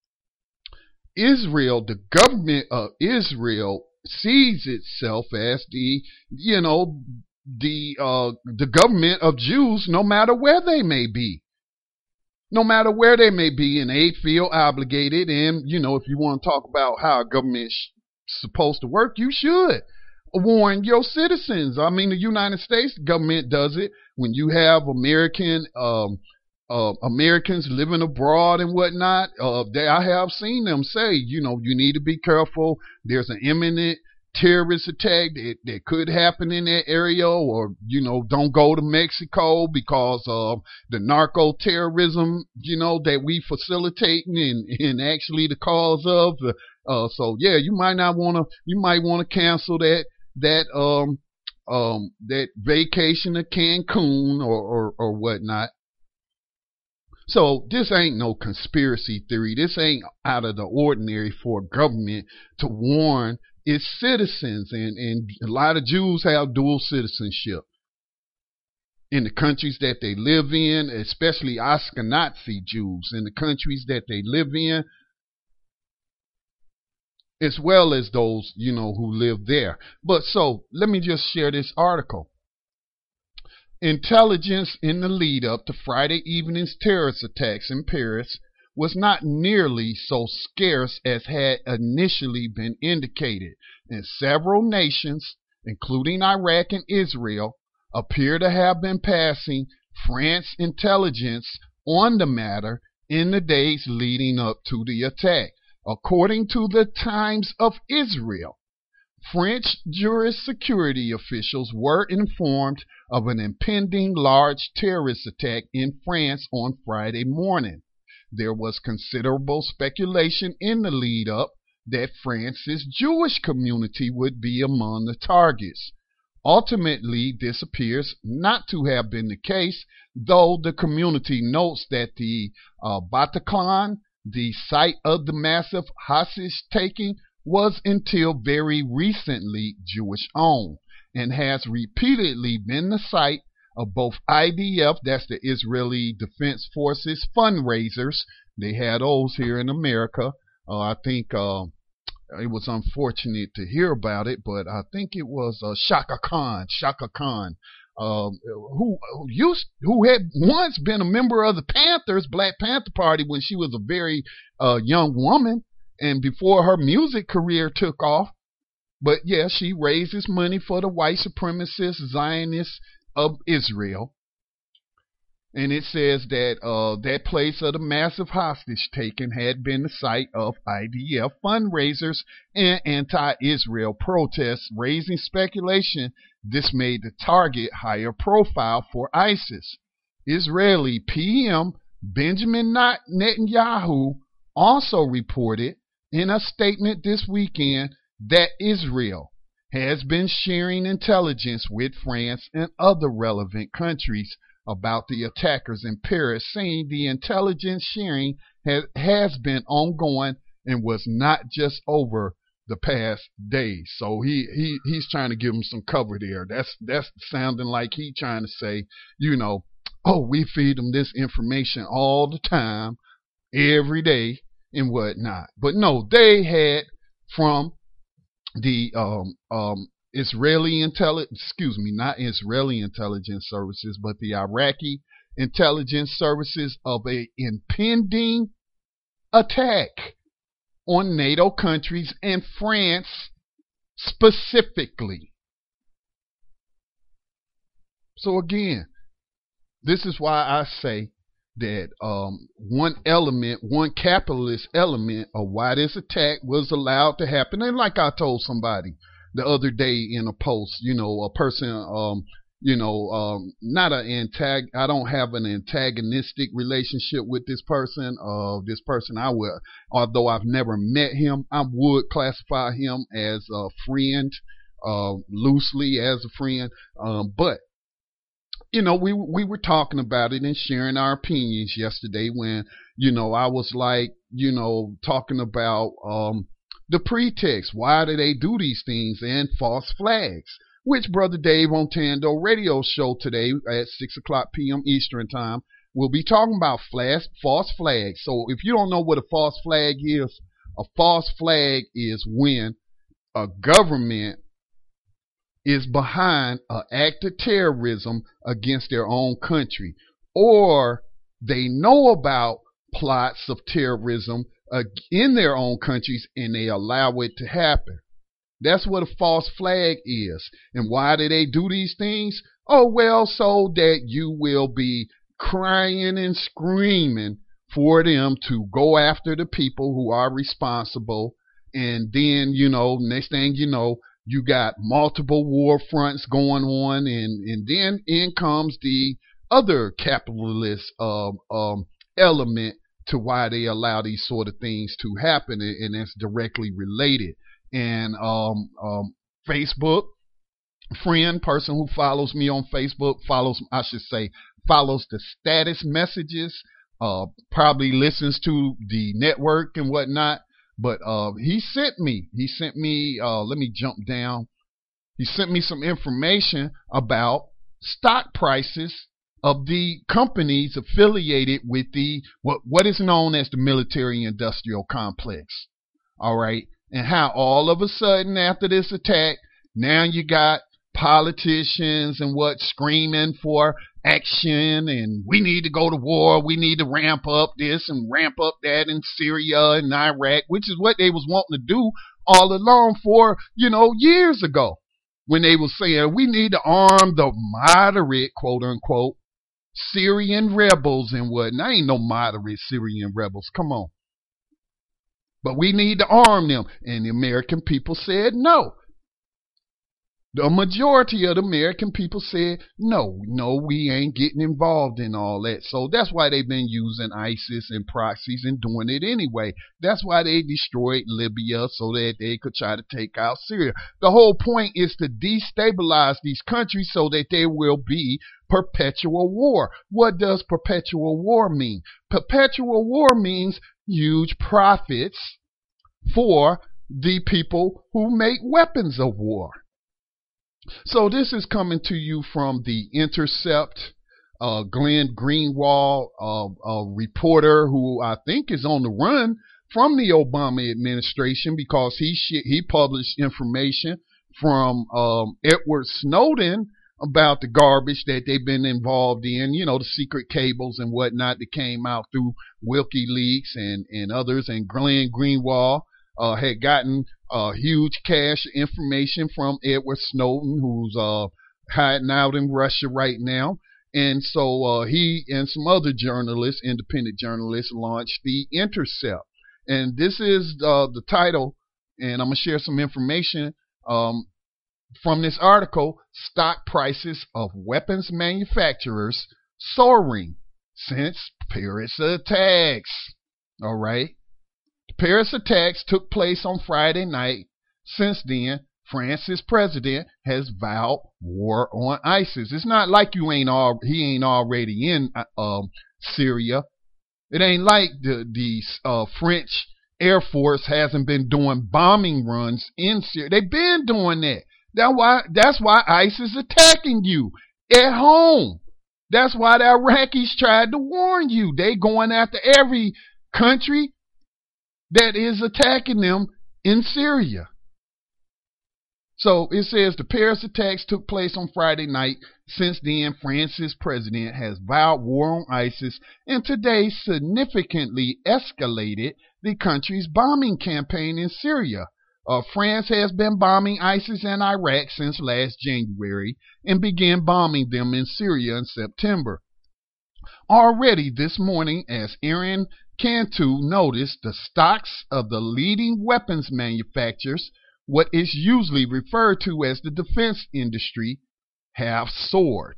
Israel, the government of Israel, sees itself as the, you know, the uh, the government of Jews, no matter where they may be. No matter where they may be, and they feel obligated. And, you know, if you want to talk about how a government's supposed to work, you should warn your citizens. I mean, the United States government does it when you have American um, uh, Americans living abroad and whatnot. Uh, they, I have seen them say, you know, you need to be careful. There's an imminent terrorist attack that, that could happen in that area, or, you know, don't go to Mexico because of the narco terrorism, you know, that we facilitating and, and actually the cause of. Uh, so yeah, you might not want to, you might want to cancel that, that, um, um, that vacation to Cancun or, or, or whatnot. So this ain't no conspiracy theory. This ain't out of the ordinary for a government to warn its citizens. And, and a lot of Jews have dual citizenship in the countries that they live in, especially Ashkenazi Jews in the countries that they live in, as well as those, you know, who live there. But so let me just share this article. Intelligence in the lead up to Friday evening's terrorist attacks in Paris was not nearly so scarce as had initially been indicated, and several nations, including Iraq and Israel, appear to have been passing France intelligence on the matter in the days leading up to the attack. According to the Times of Israel, French juris security officials were informed of an impending large terrorist attack in France on Friday morning. There was considerable speculation in the lead up that France's Jewish community would be among the targets. Ultimately, this appears not to have been the case, though the community notes that the uh, Bataclan, the site of the massive hostage taking, was until very recently Jewish owned and has repeatedly been the site of both I D F, that's the Israeli Defense Forces fundraisers. They had those here in America. Uh, I think uh, it was unfortunate to hear about it, but I think it was uh, Shaka Khan, Shaka Khan, uh, who, who used, who had once been a member of the Panthers, Black Panther Party, when she was a very uh, young woman, and before her music career took off. But yeah, she raises money for the white supremacist Zionists of Israel. And it says that uh, that place of the massive hostage taking had been the site of I D F fundraisers and anti-Israel protests, raising speculation this made the target higher profile for ISIS. Israeli P M Benjamin Netanyahu also reported in a statement this weekend that Israel has been sharing intelligence with France and other relevant countries about the attackers in Paris, saying the intelligence sharing has, has been ongoing and was not just over the past days. So he, he he's trying to give them some cover there. That's that's sounding like he trying to say, you know, oh, we feed them this information all the time, every day, and whatnot. But no, they had from the um, um, Israeli intelligence, excuse me, not Israeli intelligence services, but the Iraqi intelligence services of a impending attack on NATO countries and France specifically. So again, this is why I say that um, one element, one capitalist element of why this attack was allowed to happen. And like I told somebody the other day in a post, you know, a person, um, you know, um, not an antag. I don't have an antagonistic relationship with this person. Uh, this person, I would, although I've never met him, I would classify him as a friend, uh, loosely as a friend. Um, but you know, we we were talking about it and sharing our opinions yesterday when, you know, I was like, you know, talking about um, the pretext. Why do they do these things and false flags? Which Brother Dave on Tando radio show today at six o'clock p.m. Eastern time will be talking about flash, false flags. So if you don't know what a false flag is, a false flag is when a government is behind an act of terrorism against their own country, or they know about plots of terrorism uh, in their own countries and they allow it to happen. That's what a false flag is. And why do they do these things? Oh, well, so that you will be crying and screaming for them to go after the people who are responsible. And then, you know, next thing you know, you got multiple war fronts going on, and, and then in comes the other capitalist um, um, element to why they allow these sort of things to happen, and, and that's directly related. And um, um, Facebook, friend, person who follows me on Facebook, follows, I should say, follows the status messages, uh, probably listens to the network and whatnot. But uh, he sent me, he sent me, uh, let me jump down. He sent me some information about stock prices of the companies affiliated with the, what, what is known as the military industrial complex. All right. And how all of a sudden after this attack, now you got politicians and what screaming for action, and we need to go to war, we need to ramp up this and ramp up that in Syria and Iraq, which is what they was wanting to do all along for, you know, years ago, when they was saying we need to arm the moderate, quote unquote, Syrian rebels and what. And I ain't no moderate Syrian rebels, come on. But we need to arm them. And the American people said no. The majority of the American people said, no, no, we ain't getting involved in all that. So that's why they've been using ISIS and proxies and doing it anyway. That's why they destroyed Libya so that they could try to take out Syria. The whole point is to destabilize these countries so that there will be perpetual war. What does perpetual war mean? Perpetual war means huge profits for the people who make weapons of war. So this is coming to you from The Intercept. Uh, Glenn Greenwald, uh, a reporter who I think is on the run from the Obama administration because he sh- he published information from um, Edward Snowden about the garbage that they've been involved in, you know, the secret cables and whatnot that came out through WikiLeaks and, and others. And Glenn Greenwald Uh, had gotten uh, huge cache information from Edward Snowden, who's uh, hiding out in Russia right now. And so uh, he and some other journalists, independent journalists, launched The Intercept. And this is uh, the title, and I'm going to share some information um, from this article: Stock Prices of Weapons Manufacturers Soaring Since Paris Attacks. All right. Paris attacks took place on Friday night. Since then, France's president has vowed war on ISIS. It's not like you ain't all he ain't already in uh, Syria. It ain't like the the uh, French Air Force hasn't been doing bombing runs in Syria. They've been doing that. That's why that's why ISIS is attacking you at home. That's why the Iraqis tried to warn you. They going after every country that is attacking them in Syria. So it says the Paris attacks took place on Friday night. Since then, France's president has vowed war on ISIS and today significantly escalated the country's bombing campaign in Syria. Uh, France has been bombing ISIS in Iraq since last January and began bombing them in Syria in September. Already this morning, as Aaron Cantu noticed, the stocks of the leading weapons manufacturers, what is usually referred to as the defense industry, have soared.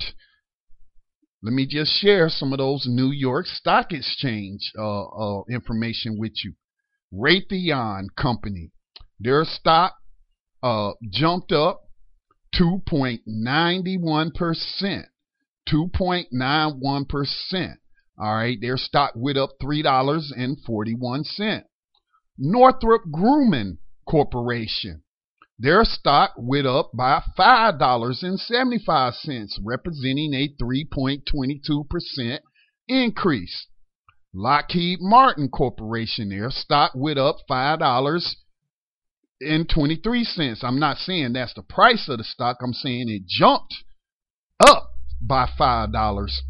Let me just share some of those New York Stock Exchange uh, uh, information with you. Raytheon Company, their stock uh, jumped up two point nine one percent. two point nine one percent. All right, their stock went up three dollars and forty-one cents. Northrop Grumman Corporation, their stock went up by five dollars and seventy-five cents, representing a three point two two percent increase. Lockheed Martin Corporation, their stock went up five dollars and twenty-three cents. I'm not saying that's the price of the stock. I'm saying it jumped up by five dollars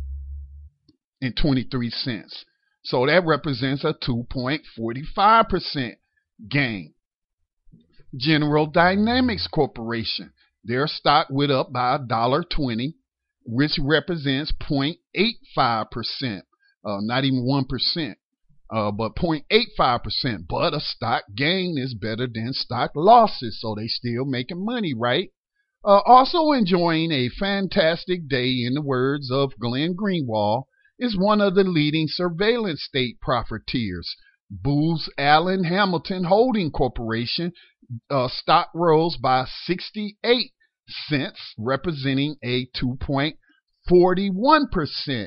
and twenty-three cents. So that represents a two point four five percent gain. General Dynamics Corporation, their stock went up by one dollar and twenty cents, which represents zero point eight five percent. Uh, not even one percent, uh, but zero point eight five percent. But a stock gain is better than stock losses, so they still making money, right? Uh, also enjoying a fantastic day, in the words of Glenn Greenwald, is one of the leading surveillance state profiteers, Booz Allen Hamilton Holding Corporation. Uh, stock rose by sixty-eight cents, representing a two point four one percent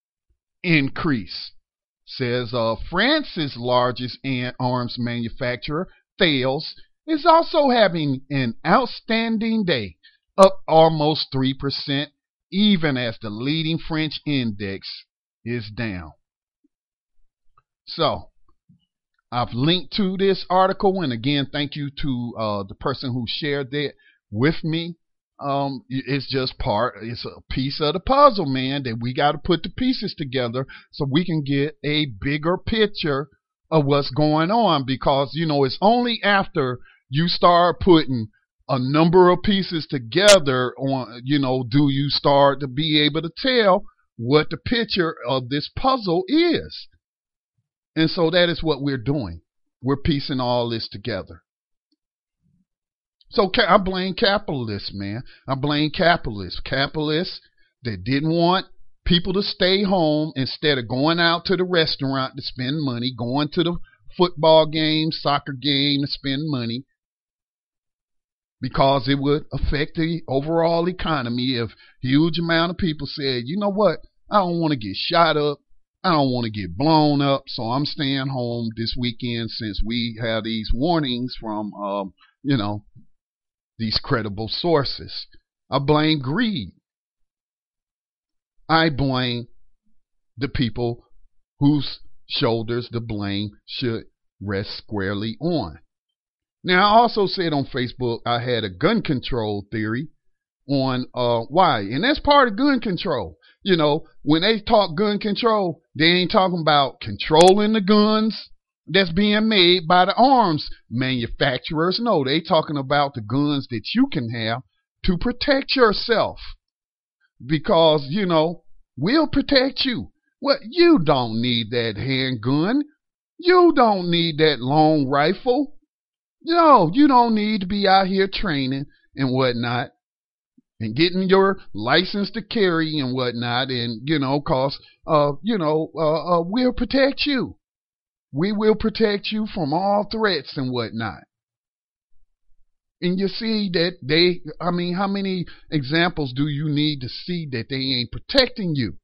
increase. Says uh, France's largest arms manufacturer, Thales, is also having an outstanding day, up almost three percent, even as the leading French index is down. So, I've linked to this article, and again, thank you to uh, the person who shared that with me. Um, it's just part, it's a piece of the puzzle, man, that we got to put the pieces together so we can get a bigger picture of what's going on, because, you know, it's only after you start putting a number of pieces together on, you know, do you start to be able to tell what the picture of this puzzle is. And so that is what we're doing. We're piecing all this together. So I blame capitalists, man. I blame capitalists. Capitalists that didn't want people to stay home instead of going out to the restaurant to spend money, going to the football game, soccer game to spend money, because it would affect the overall economy if huge amount of people said, you know what, I don't want to get shot up. I don't want to get blown up, so I'm staying home this weekend since we have these warnings from, um, you know, these credible sources. I blame greed. I blame the people whose shoulders the blame should rest squarely on. Now, I also said on Facebook I had a gun control theory on uh, why, and that's part of gun control. You know, when they talk gun control, they ain't talking about controlling the guns that's being made by the arms manufacturers. No, they talking about the guns that you can have to protect yourself. Because, you know, we'll protect you. Well, you don't need that handgun. You don't need that long rifle. No, you don't need to be out here training and whatnot and getting your license to carry and whatnot, and, you know, cause, uh, you know, uh, uh, we'll protect you. We will protect you from all threats and whatnot. And you see that they, I mean, how many examples do you need to see that they ain't protecting you?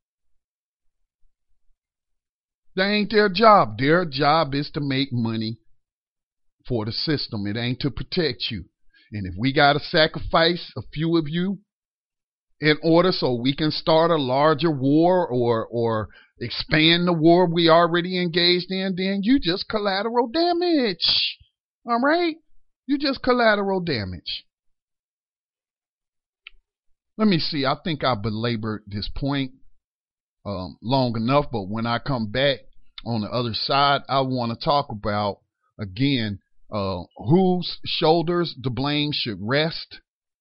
That ain't their job. Their job is to make money for the system. It ain't to protect you. And if we got to sacrifice a few of you in order so we can start a larger war or or expand the war we already engaged in, then you just collateral damage. All right? You just collateral damage. Let me see. I think I belabored this point um, long enough, but when I come back on the other side, I want to talk about, again, uh, whose shoulders the blame should rest.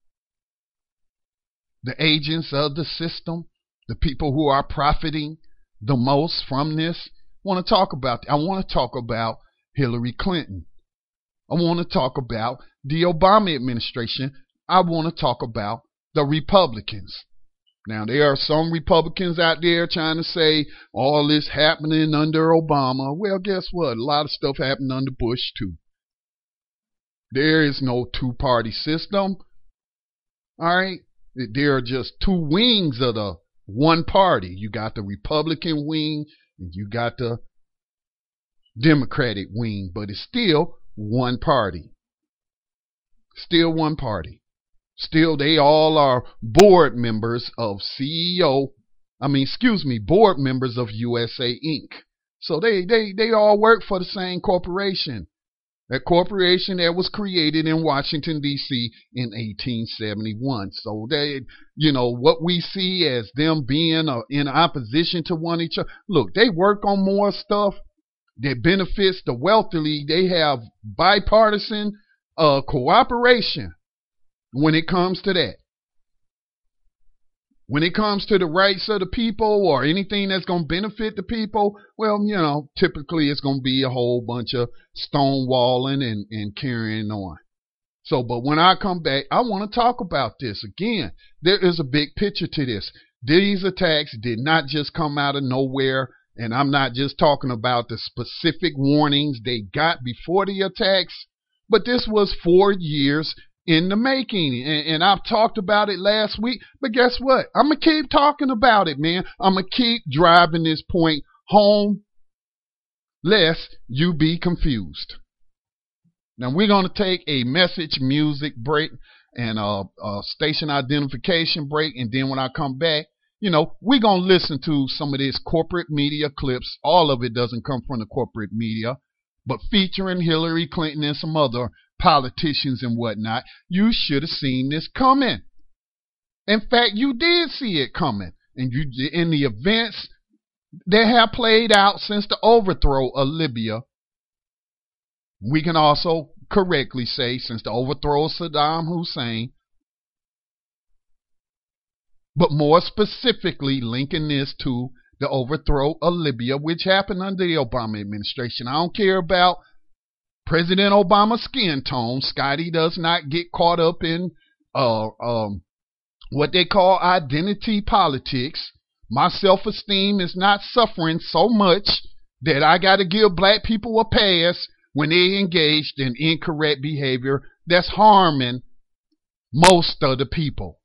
The agents of the system, the people who are profiting the most from this. I want to talk about, I want to talk about Hillary Clinton. I want to talk about the Obama administration. I want to talk about the Republicans. Now, there are some Republicans out there trying to say all this happening under Obama. Well, guess what? A lot of stuff happened under Bush, too. There is no two-party system. All right? There are just two wings of the one party. You got the Republican wing and you got the Democratic wing, but it's still one party. Still one party. Still, they all are board members of C E O. I mean, excuse me, board members of U S A Incorporated. So they, they, they all work for the same corporation. That corporation that was created in Washington, D C in eighteen seventy-one. So they, you know, what we see as them being uh, in opposition to one each other. Look, they work on more stuff that benefits the wealthy. They have bipartisan uh, cooperation when it comes to that. When it comes to the rights of the people or anything that's going to benefit the people, well, you know, typically it's going to be a whole bunch of stonewalling and, and carrying on. So, but when I come back, I want to talk about this. Again, there is a big picture to this. These attacks did not just come out of nowhere, and I'm not just talking about the specific warnings they got before the attacks, but this was four years in the making, and, and I've talked about it last week, but guess what? I'm going to keep talking about it, man. I'm going to keep driving this point home, lest you be confused. Now, we're going to take a message music break and a, a station identification break, and then when I come back, you know, we're going to listen to some of this corporate media clips. All of it doesn't come from the corporate media, but featuring Hillary Clinton and some other politicians and whatnot. You should have seen this coming. In fact, you did see it coming. And you, in the events that have played out since the overthrow of Libya, we can also correctly say since the overthrow of Saddam Hussein, but more specifically linking this to the overthrow of Libya, which happened under the Obama administration. I don't care about President Obama's skin tone. Scotty does not get caught up in uh, um, what they call identity politics. My self-esteem is not suffering so much that I got to give black people a pass when they engaged in incorrect behavior that's harming most of the people.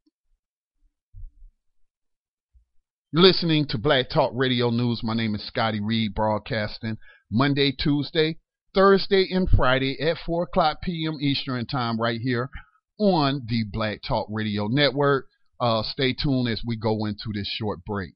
You're listening to Black Talk Radio News. My name is Scotty Reed, broadcasting Monday, Tuesday, Thursday, and Friday at four o'clock p.m. Eastern Time right here on the Black Talk Radio Network. Uh, stay tuned as we go into this short break.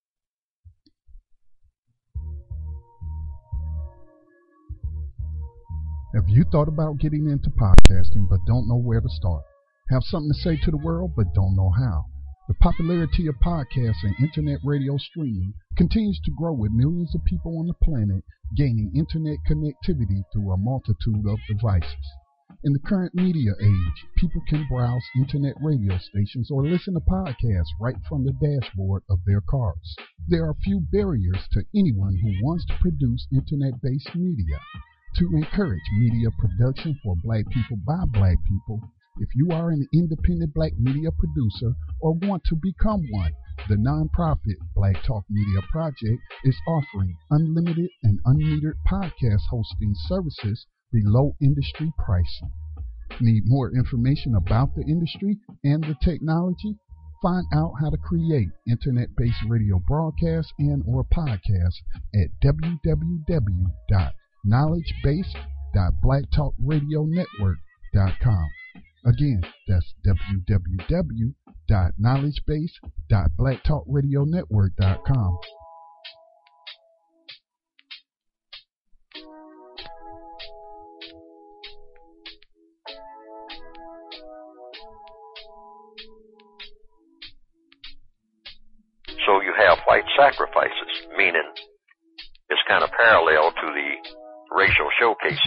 Have you thought about getting into podcasting but don't know where to start? Have something to say to the world but don't know how? The popularity of podcasts and internet radio streaming continues to grow, with millions of people on the planet gaining internet connectivity through a multitude of devices. In the current media age, people can browse internet radio stations or listen to podcasts right from the dashboard of their cars. There are few barriers to anyone who wants to produce internet-based media. To encourage media production for black people by black people, if you are an independent black media producer or want to become one, the nonprofit Black Talk Media Project is offering unlimited and unmetered podcast hosting services below industry pricing. Need more information about the industry and the technology? Find out how to create internet-based radio broadcasts and or podcasts at w w w dot knowledge base dot black talk radio network dot com. Again, that's w w w dot knowledge base dot black talk radio network dot com. So you have white sacrifices, meaning it's kind of parallel to the racial showcasing.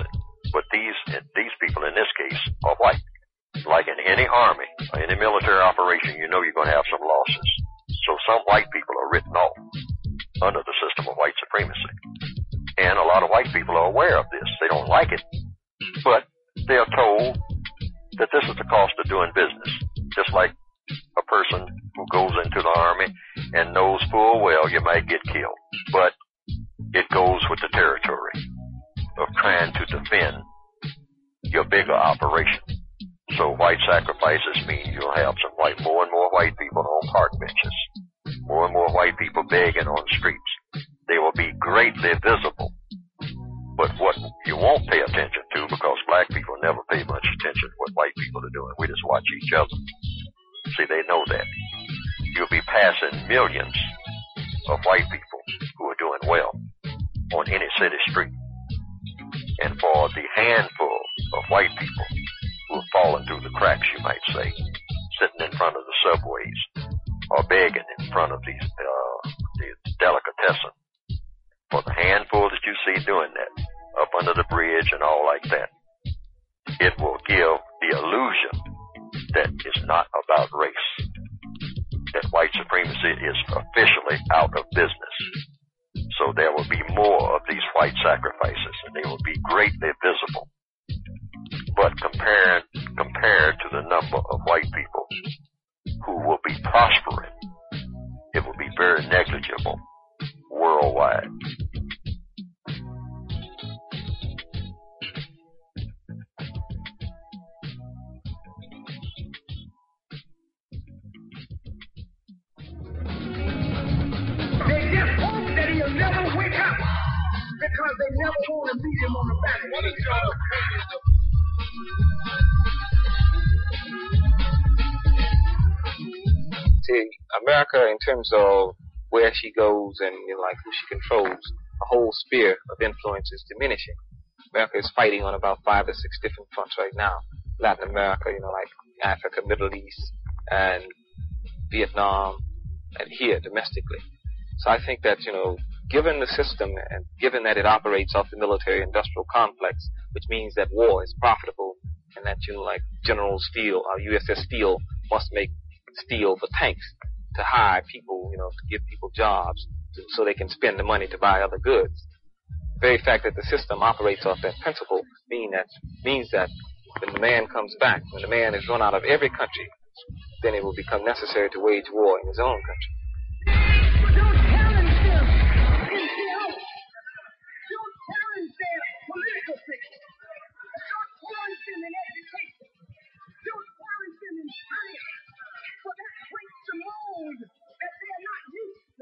But these these people in this case are white. Like in any army or any military operation, you know you're going to have some losses. So some white people are written off under the system of white supremacy. And a lot of white people are aware of this. They don't like it, but they are told that this is the cost of doing business. Just like a person who goes into the army and knows full well you might get killed. But it goes with the territory of trying to defend your bigger operation. So white sacrifices mean you'll have some white, more and more white people on park benches, more and more white people begging on streets. They will be greatly visible. But what you won't pay attention to, because black people never pay much attention to what white people are doing. We just watch each other. See, they know that. You'll be passing millions of white people who are doing well on any city street. And for the handful of white people who have fallen through the cracks, you might say, sitting in front of the subways or begging in front of these uh, the delicatessen, for the handful that you see doing that, up under the bridge and all like that, it will give the illusion that it's not about race, that white supremacy is officially out of business. So there will be more of these white sacrifices, and they will be greatly visible. But compared, compared to the number of white people who will be prospering, it will be very negligible worldwide. They just hope that he'll never wake up because they never want to beat him on the back. What is your opinion of See, America, in terms of where she goes and, you know, like who she controls, the whole sphere of influence is diminishing. America is fighting on about five or six different fronts right now. Latin America, you know, like Africa, Middle East, and Vietnam, and here domestically. So I think that, you know, given the system and given that it operates off the military-industrial complex, which means that war is profitable and that, you know, like General Steel, or U S S Steel, must make steel for tanks to hire people, you know, to give people jobs to, so they can spend the money to buy other goods. The very fact that the system operates off that principle mean that, means that when the man comes back, when the man is run out of every country, then it will become necessary to wage war in his own country. But don't challenge them in theology. Don't challenge their political thinking. Don't challenge them in education. Don't challenge them in science. For that breaks the mold that they are not used to.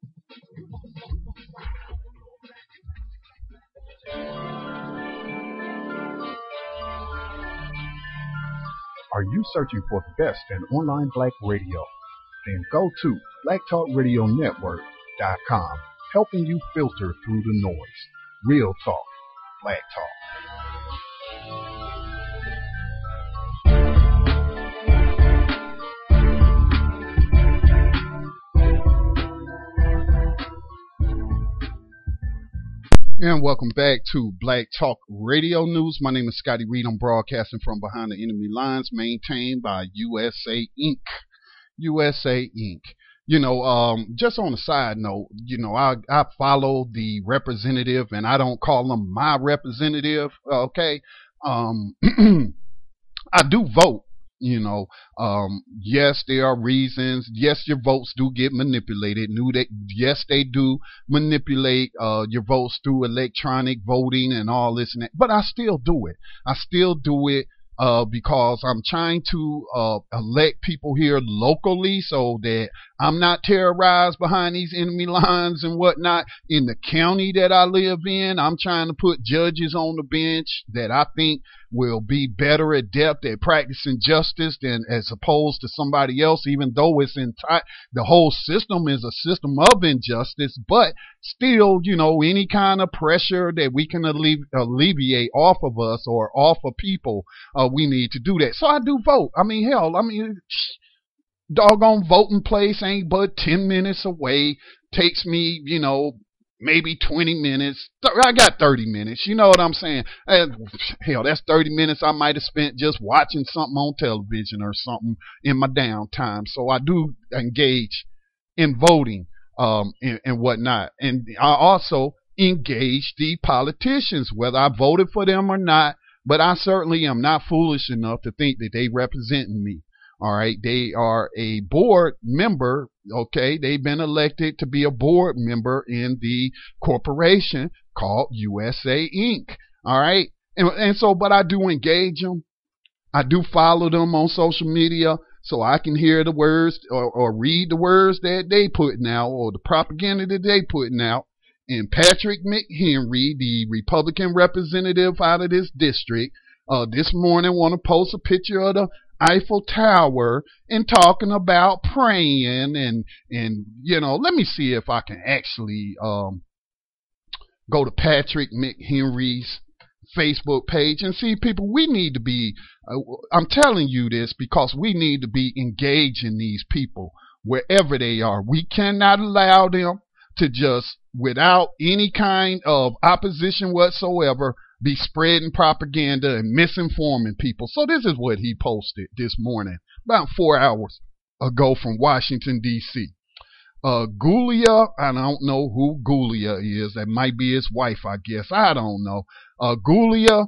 Are you searching for the best in online black radio? Then go to black talk radio network dot com, helping you filter through the noise. Real talk, black talk. And welcome back to Black Talk Radio News. My name is Scotty Reed. I'm broadcasting from behind the enemy lines, maintained by U S A Incorporated. U S A Incorporated. You know, um, just on a side note, you know, I, I follow the representative, and I don't call him my representative, okay? Um, I do vote. You know, um, yes, there are reasons. Yes, your votes do get manipulated. Knew that. Yes, they do manipulate uh, your votes through electronic voting and all this and that. But I still do it. I still do it uh, because I'm trying to uh, elect people here locally so that I'm not terrorized behind these enemy lines and whatnot. In the county that I live in, I'm trying to put judges on the bench that I think will be better adept at practicing justice than as opposed to somebody else, even though it's enti- the whole system is a system of injustice. But still, you know, any kind of pressure that we can alle- alleviate off of us or off of people, uh, we need to do that. So I do vote. I mean, hell, I mean, doggone voting place ain't but ten minutes away. Takes me, you know, maybe twenty minutes. I got thirty minutes. You know what I'm saying? And hell, that's thirty minutes I might have spent just watching something on television or something in my downtime. So I do engage in voting um, and, and whatnot. And I also engage the politicians, whether I voted for them or not. But I certainly am not foolish enough to think that they represent me. All right. They are a board member. Okay. They've been elected to be a board member in the corporation called U S A Incorporated. All right. And, and so, but I do engage them. I do follow them on social media so I can hear the words or, or read the words that they putting out or the propaganda that they putting out. And Patrick McHenry, the Republican representative out of this district, uh, this morning want to post a picture of the Eiffel Tower and talking about praying and, and, you know, let me see if I can actually, um, go to Patrick McHenry's Facebook page and see, people, we need to be, uh, I'm telling you this because we need to be engaging these people wherever they are. We cannot allow them to just, without any kind of opposition whatsoever, be spreading propaganda and misinforming people. So this is what he posted this morning, about four hours ago from Washington, D C Uh, Gulia, I don't know who Gulia is. That might be his wife, I guess. I don't know. Uh, Gulia,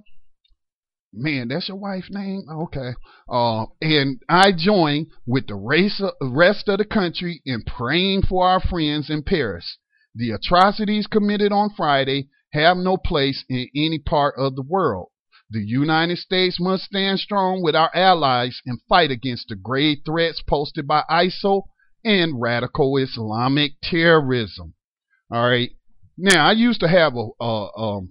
man, that's your wife's name? Okay. Uh, and I join with the race, rest of the country in praying for our friends in Paris. The atrocities committed on Friday have no place in any part of the world. The United States must stand strong with our allies and fight against the grave threats posted by I S I L and radical Islamic terrorism. All right. Now, I used to have a, a, a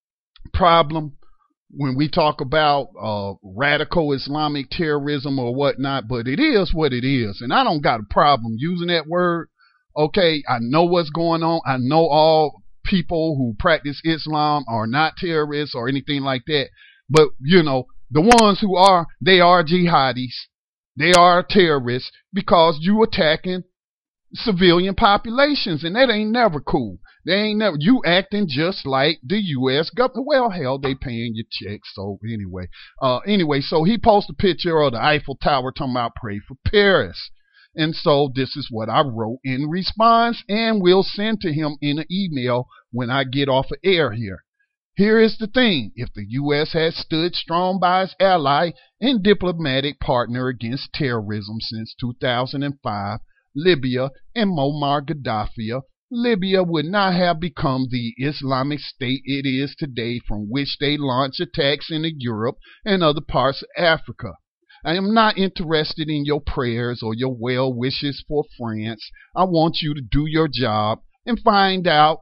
problem when we talk about uh, radical Islamic terrorism or whatnot, but it is what it is. And I don't got a problem using that word. Okay, I know what's going on. I know all people who practice Islam are not terrorists or anything like that. But, you know, the ones who are, they are jihadis. They are terrorists because you attacking civilian populations, and that ain't never cool. They ain't never, you acting just like the U S government. Well, hell, they paying your checks. So anyway, uh, anyway, so he posted a picture of the Eiffel Tower talking about pray for Paris. And so this is what I wrote in response and will send to him in an email when I get off of air here. Here is the thing. If the U S has stood strong by its ally and diplomatic partner against terrorism since two thousand five, Libya and Muammar Gaddafi, Libya would not have become the Islamic State it is today, from which they launch attacks into Europe and other parts of Africa. I am not interested in your prayers or your well wishes for France. I want you to do your job and find out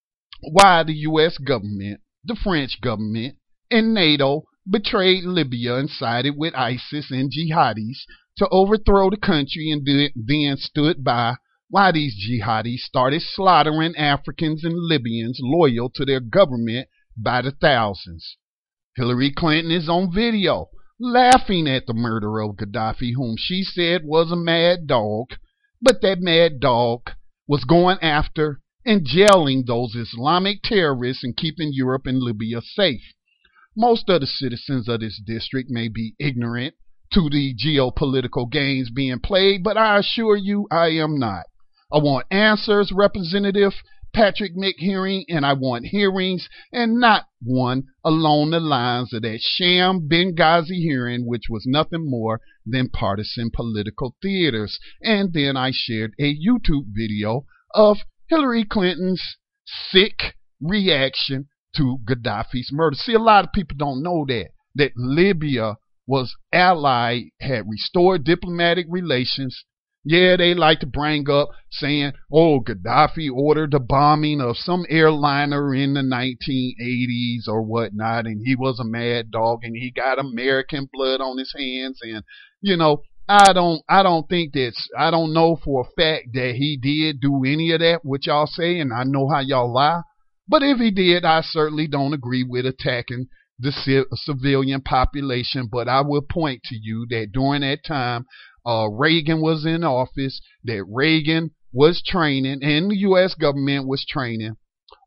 why the U S government, the French government, and NATO betrayed Libya and sided with ISIS and jihadis to overthrow the country, and then stood by why these jihadis started slaughtering Africans and Libyans loyal to their government by the thousands. Hillary Clinton is on video laughing at the murder of Gaddafi, whom she said was a mad dog, but that mad dog was going after and jailing those Islamic terrorists and keeping Europe and Libya safe. Most of the citizens of this district may be ignorant to the geopolitical games being played, but I assure you I am not. I want answers, Representative Patrick McHenry, and I want hearings, and not one along the lines of that sham Benghazi hearing, which was nothing more than partisan political theaters. And then I shared a YouTube video of Hillary Clinton's sick reaction to Gaddafi's murder. See, a lot of people don't know that, that Libya was allied, had restored diplomatic relations. Yeah, they like to bring up saying, oh, Gaddafi ordered the bombing of some airliner in the nineteen eighties or whatnot, and he was a mad dog, and he got American blood on his hands. And, you know, I don't, I don't think that's, I don't know for a fact that he did do any of that, what y'all say, and I know how y'all lie. But if he did, I certainly don't agree with attacking the ci- civilian population. But I will point to you that during that time, Uh, Reagan was in office, that Reagan was training, and the U S government was training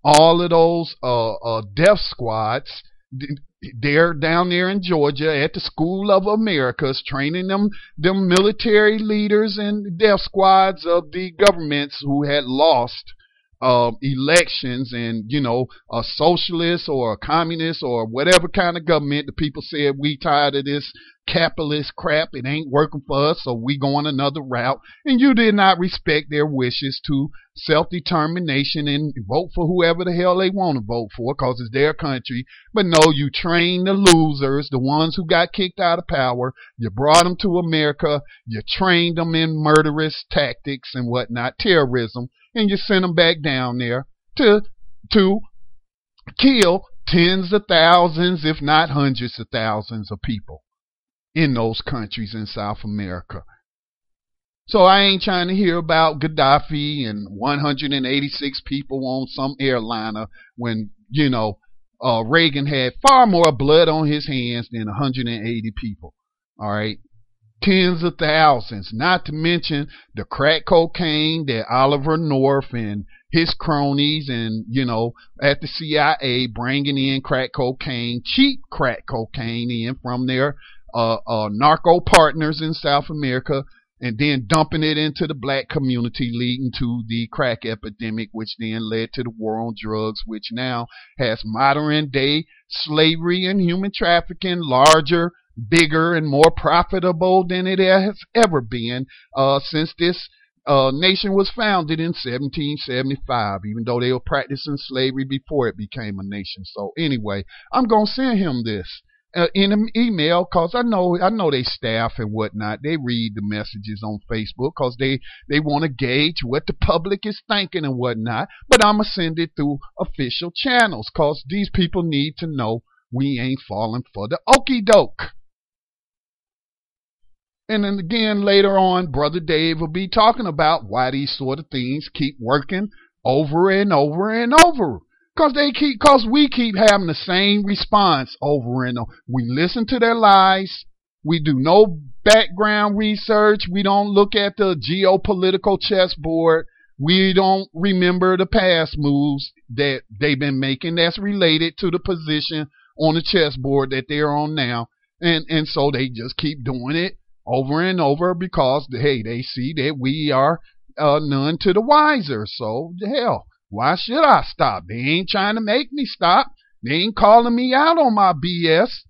all of those uh, uh, death squads. They're down there in Georgia at the School of Americas, training them them military leaders and death squads of the governments who had lost uh, elections, and you know, a socialist or a communist or whatever kind of government. The people said, we tired of this capitalist crap, it ain't working for us, so we going another route. And you did not respect their wishes to self-determination and vote for whoever the hell they want to vote for, because it's their country. But no, you train the losers, the ones who got kicked out of power. You brought them to America, you trained them in murderous tactics and whatnot, terrorism, and you sent them back down there to to kill tens of thousands, if not hundreds of thousands of people in those countries in South America. So I ain't trying to hear about Gaddafi and one hundred eighty-six people on some airliner when, you know, uh, Reagan had far more blood on his hands than one hundred eighty people. All right. Tens of thousands, not to mention the crack cocaine that Oliver North and his cronies and, you know, at the C I A bringing in crack cocaine, cheap crack cocaine in from their uh, uh, narco partners in South America, and then dumping it into the black community, leading to the crack epidemic, which then led to the war on drugs, which now has modern day slavery and human trafficking larger, bigger, and more profitable than it has ever been uh, since this uh, nation was founded in seventeen seventy-five, even though they were practicing slavery before it became a nation. So anyway, I'm going to send him this uh, in an email, because I know I know they staff and whatnot. They read the messages on Facebook because they, they want to gauge what the public is thinking and whatnot. But I'm going to send it through official channels because these people need to know we ain't falling for the okie doke. And then again, later on, Brother Dave will be talking about why these sort of things keep working over and over and over. Cause they keep, cause we keep having the same response over and over. We listen to their lies. We do no background research. We don't look at the geopolitical chessboard. We don't remember the past moves that they've been making that's related to the position on the chessboard that they're on now. And, and so they just keep doing it over and over because, hey, they see that we are uh, none to the wiser. So, hell, why should I stop? They ain't trying to make me stop. They ain't calling me out on my B S.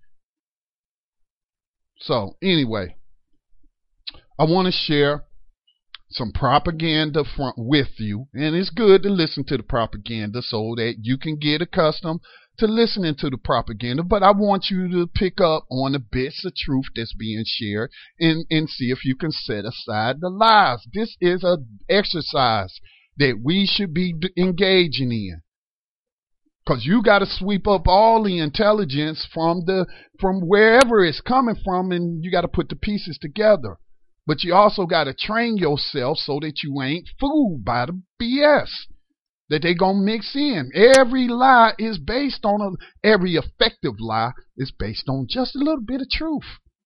So, anyway, I want to share some propaganda from, with you. And it's good to listen to the propaganda so that you can get accustomed to listening to the propaganda, but I want you to pick up on the bits of truth that's being shared and, and see if you can set aside the lies. This is an exercise that we should be engaging in, because you got to sweep up all the intelligence from the from wherever it's coming from, and you got to put the pieces together. But you also got to train yourself so that you ain't fooled by the B S that they gonna mix in. Every lie is based on a, every effective lie is based on just a little bit of truth.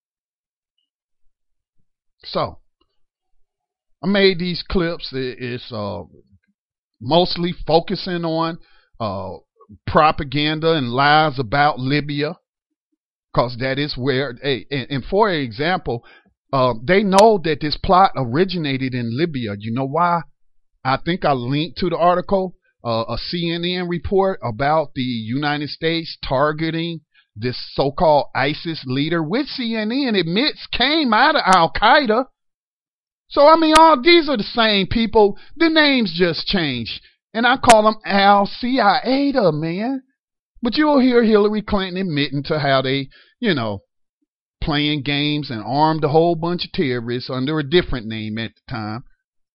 So I made these clips. It's uh, mostly focusing on uh, propaganda and lies about Libya, because that is where. Hey, and, and for example, uh, they know that this plot originated in Libya. You know why? I think I linked to the article, uh, a C N N report about the United States targeting this so-called ISIS leader, which C N N admits came out of Al-Qaeda. So, I mean, all these are the same people. The names just changed. And I call them Al-C I A D A, man. But you'll hear Hillary Clinton admitting to how they, you know, playing games and armed a whole bunch of terrorists under a different name at the time,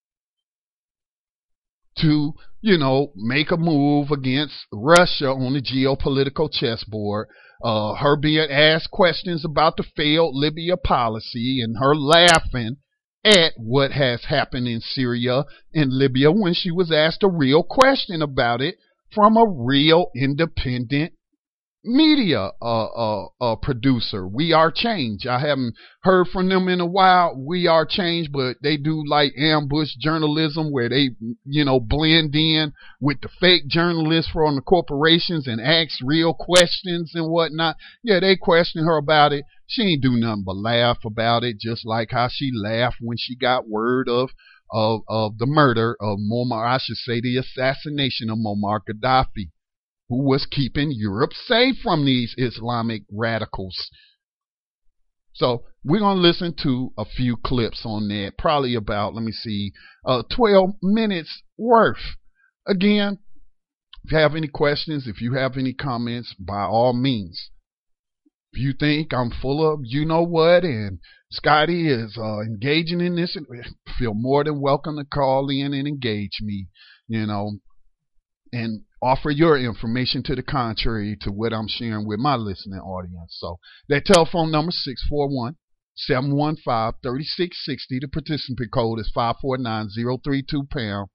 to, you know, make a move against Russia on the geopolitical chessboard. Uh, her being asked questions about the failed Libya policy and her laughing at what has happened in Syria and Libya when she was asked a real question about it from a real independent media uh, uh, uh, producer, We Are Change. I haven't heard from them in a while. We Are Change, but they do like ambush journalism where they, you know, blend in with the fake journalists from the corporations and ask real questions and whatnot. Yeah, they question her about it. She ain't do nothing but laugh about it, just like how she laughed when she got word of of, of the murder of Muammar, I should say the assassination of Muammar Gaddafi, who was keeping Europe safe from these Islamic radicals. So we're going to listen to a few clips on that, probably about, let me see, uh, twelve minutes worth. Again, if you have any questions, if you have any comments, by all means. If you think I'm full of you know what and Scotty is uh, engaging in this, feel more than welcome to call in and engage me, you know, and offer your information to the contrary to what I'm sharing with my listening audience. So that telephone number six four one, seven one five, three six six zero. The participant code is five four nine zero three two pound.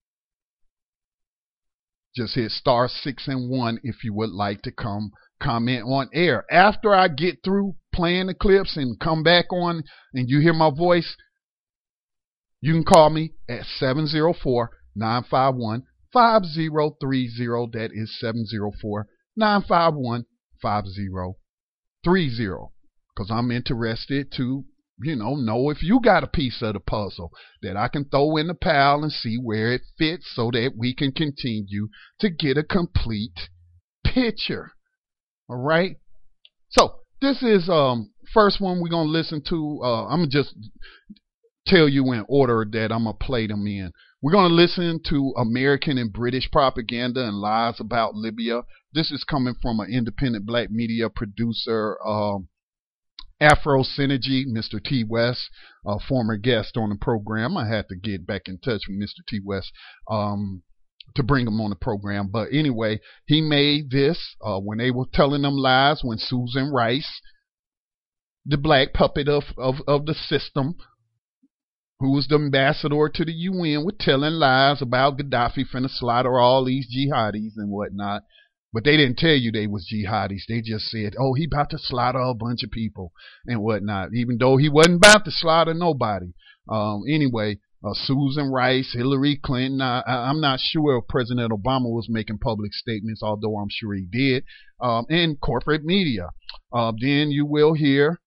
Just hit star six and one if you would like to come comment on air. After I get through playing the clips and come back on and you hear my voice, you can call me at seven zero four, nine five one, five zero three zero. That is seven zero four, nine five one, five zero three zero. Because I'm interested to, you know, know if you got a piece of the puzzle that I can throw in the pile and see where it fits so that we can continue to get a complete picture. All right. So this is um first one we're gonna listen to. Uh, I'm gonna just tell you in order that I'm gonna play them in. We're gonna listen to American and British propaganda and lies about Libya. This is coming from an independent black media producer, um, Afro Synergy, Mister T. West, a former guest on the program. I had to get back in touch with Mister T. West um, to bring him on the program. But anyway, he made this uh, when they were telling them lies, when Susan Rice, the black puppet of, of, of the system, who was the ambassador to the U N, was telling lies about Gaddafi finna slaughter all these jihadis and whatnot. But they didn't tell you they was jihadis. They just said, oh, he about to slaughter a bunch of people and whatnot, even though he wasn't about to slaughter nobody. Um, anyway, uh, Susan Rice, Hillary Clinton, I, I'm not sure if President Obama was making public statements, although I'm sure he did, um, and corporate media. Uh, then you will hear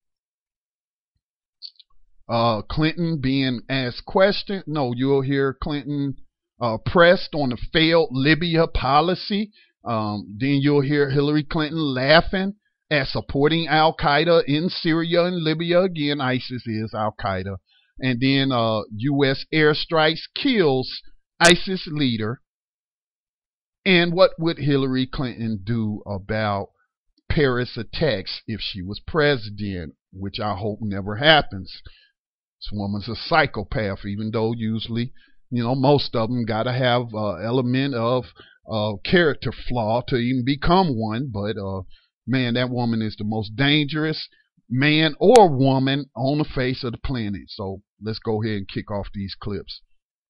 uh, Clinton being asked questions. No, you'll hear Clinton uh, pressed on the failed Libya policy. Um, then you'll hear Hillary Clinton laughing at supporting Al-Qaeda in Syria and Libya. Again, ISIS is Al-Qaeda. And then uh, U S airstrikes kills ISIS leader. And what would Hillary Clinton do about Paris attacks if she was president, which I hope never happens. This woman's a psychopath, even though usually, you know, most of them got to have an uh, element of uh, character flaw to even become one. But, uh, man, that woman is the most dangerous man or woman on the face of the planet. So let's go ahead and kick off these clips.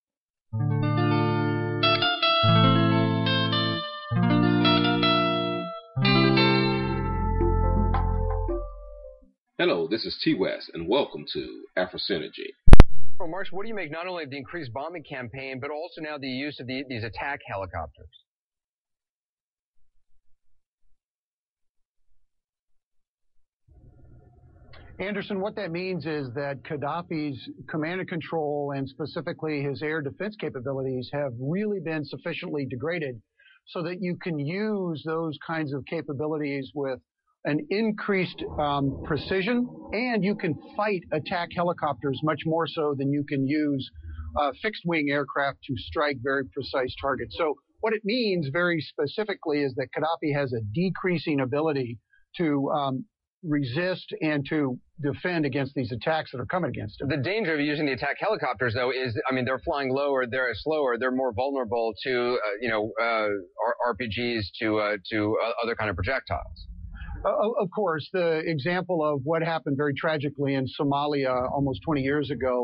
Hello, this is T. West, and welcome to Afro Synergy. Well, Marshall, what do you make not only of the increased bombing campaign, but also now the use of the, these attack helicopters? Anderson, what that means is that Gaddafi's command and control, and specifically his air defense capabilities, have really been sufficiently degraded so that you can use those kinds of capabilities with an increased um, precision, and you can fight attack helicopters much more so than you can use uh, fixed-wing aircraft to strike very precise targets. So what it means very specifically is that Gaddafi has a decreasing ability to um, resist and to defend against these attacks that are coming against him. The danger of using the attack helicopters, though, is, I mean, they're flying lower, they're slower, they're more vulnerable to, uh, you know, uh, R P Gs, to uh, to uh, other kind of projectiles. Uh, of course, the example of what happened very tragically in Somalia almost twenty years ago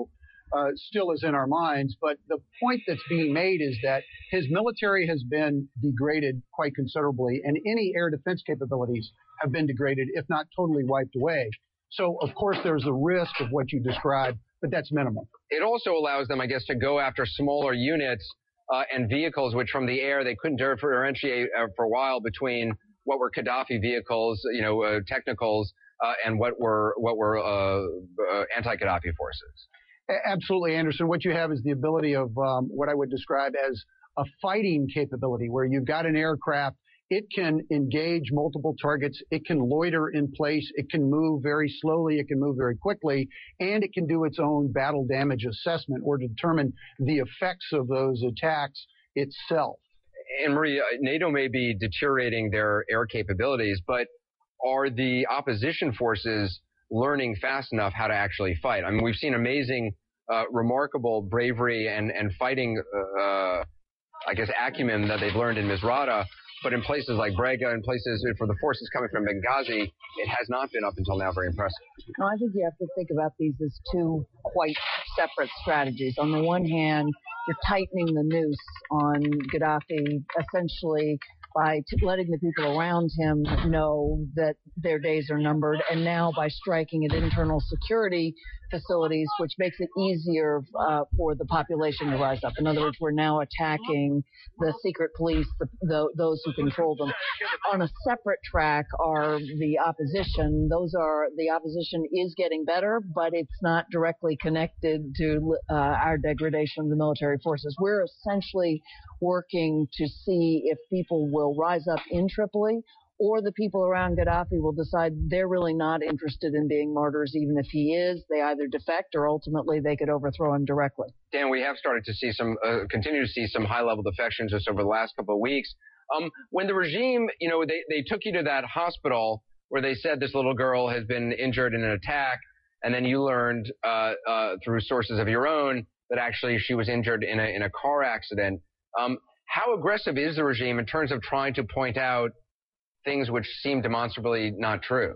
uh, still is in our minds. But the point that's being made is that his military has been degraded quite considerably, and any air defense capabilities have been degraded, if not totally wiped away. So, of course, there's a risk of what you described, but that's minimal. It also allows them, I guess, to go after smaller units uh, and vehicles, which from the air they couldn't differentiate uh, for a while between what were Gaddafi vehicles, you know, uh, technicals, uh, and what were what were uh, uh, anti-Gaddafi forces. Absolutely, Anderson. What you have is the ability of um, what I would describe as a fighting capability, where you've got an aircraft. It can engage multiple targets. It can loiter in place. It can move very slowly. It can move very quickly. And it can do its own battle damage assessment or determine the effects of those attacks itself. And Maria, NATO may be deteriorating their air capabilities, but are the opposition forces learning fast enough how to actually fight? I mean, we've seen amazing, uh, remarkable bravery and, and fighting, uh, I guess, acumen that they've learned in Misrata. But in places like Brega and places for the forces coming from Benghazi, it has not been up until now very impressive. No, I think you have to think about these as two quite separate strategies. On the one hand, you're tightening the noose on Gaddafi, essentially by t- letting the people around him know that their days are numbered, and now by striking at internal security facilities, which makes it easier uh, for the population to rise up. In other words, we're now attacking the secret police, the, the, those who control them. On a separate track are the opposition. Those are the opposition is getting better, but it's not directly connected to uh, our degradation of the military forces. We're essentially working to see if people will rise up in Tripoli, or the people around Gaddafi will decide they're really not interested in being martyrs, even if he is. They either defect or ultimately they could overthrow him directly. Dan, we have started to see some, uh, continue to see some high-level defections just over the last couple of weeks. Um, when the regime, you know, they, they took you to that hospital where they said this little girl has been injured in an attack, and then you learned uh, uh, through sources of your own that actually she was injured in a, in a car accident. Um, how aggressive is the regime in terms of trying to point out things which seem demonstrably not true?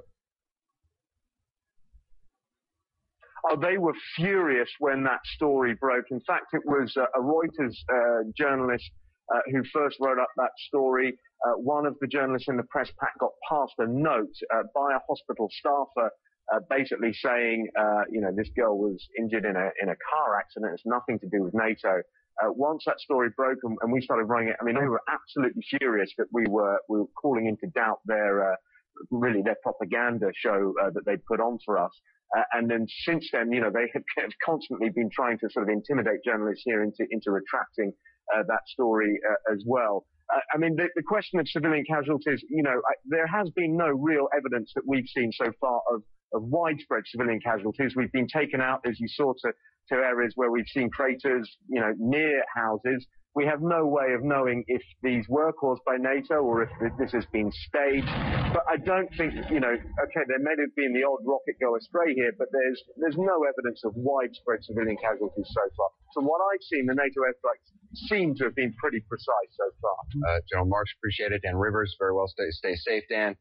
Oh, they were furious when that story broke. In fact, it was uh, a Reuters uh, journalist uh, who first wrote up that story. Uh, one of the journalists in the press pack got passed a note uh, by a hospital staffer uh, basically saying, uh, you know, this girl was injured in a in a car accident. It's nothing to do with NATO. Uh, once that story broke and, and we started running it, I mean, they were absolutely furious that we were we were calling into doubt their uh, really their propaganda show uh, that they'd put on for us. Uh, and then since then, you know, they have constantly been trying to sort of intimidate journalists here into into retracting uh, that story uh, as well. Uh, I mean, the, the question of civilian casualties, you know, I, there has been no real evidence that we've seen so far of of widespread civilian casualties. We've been taken out, as you saw, to to areas where we've seen craters, you know, near houses. We have no way of knowing if these were caused by NATO or if this has been staged. But I don't think, you know, okay, there may have been the odd rocket go astray here, but there's there's no evidence of widespread civilian casualties so far. From what I've seen, the NATO airstrikes seem to have been pretty precise so far. Uh, General Marks, appreciate it. Dan Rivers, very well. Stay, stay safe, Dan.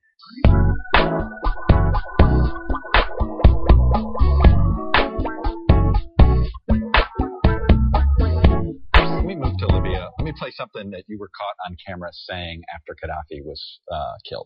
To Libya. Let me play something that you were caught on camera saying after Gaddafi was uh, killed.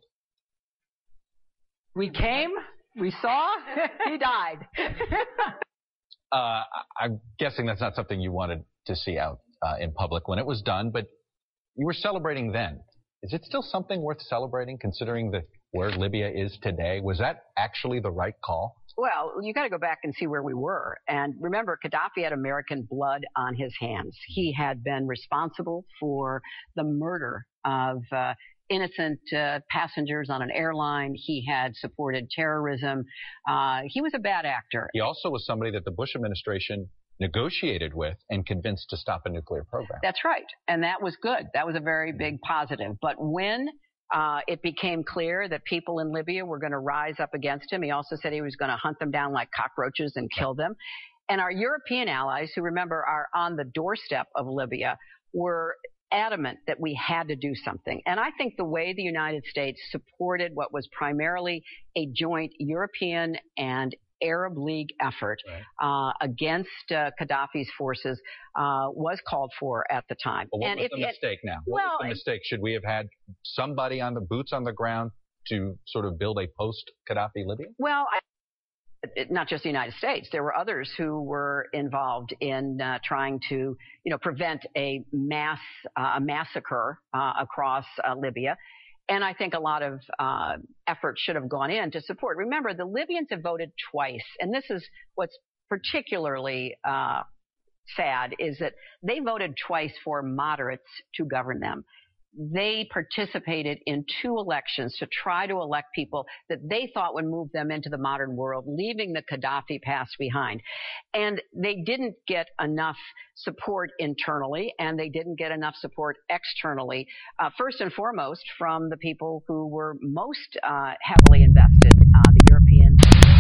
We came, we saw, he died. uh, I'm guessing that's not something you wanted to see out uh, in public when it was done, but you were celebrating then. Is it still something worth celebrating, considering the, where Libya is today? Was that actually the right call? Well, you got to go back and see where we were. And remember, Gaddafi had American blood on his hands. He had been responsible for the murder of uh, innocent uh, passengers on an airline. He had supported terrorism. Uh, he was a bad actor. He also was somebody that the Bush administration negotiated with and convinced to stop a nuclear program. That's right. And that was good. That was a very big positive. But when Uh, it became clear that people in Libya were going to rise up against him. He also said he was going to hunt them down like cockroaches and kill them. And our European allies, who remember are on the doorstep of Libya, were adamant that we had to do something. And I think the way the United States supported what was primarily a joint European and Arab League effort uh, against uh, Gaddafi's forces uh, was called for at the time. But what and was if, the mistake now? What well, was the mistake? Should we have had somebody on the boots on the ground to sort of build a post-Gaddafi Libya? Well, I It, not just the United States. There were others who were involved in uh, trying to, you know, prevent a mass uh, a massacre uh, across uh, Libya. And I think a lot of uh, effort should have gone in to support. Remember, the Libyans have voted twice, and this is what's particularly uh, sad, is that they voted twice for moderates to govern them. They participated in two elections to try to elect people that they thought would move them into the modern world, leaving the Gaddafi past behind. And they didn't get enough support internally, and they didn't get enough support externally, uh, first and foremost from the people who were most uh, heavily invested, uh, the Europeans.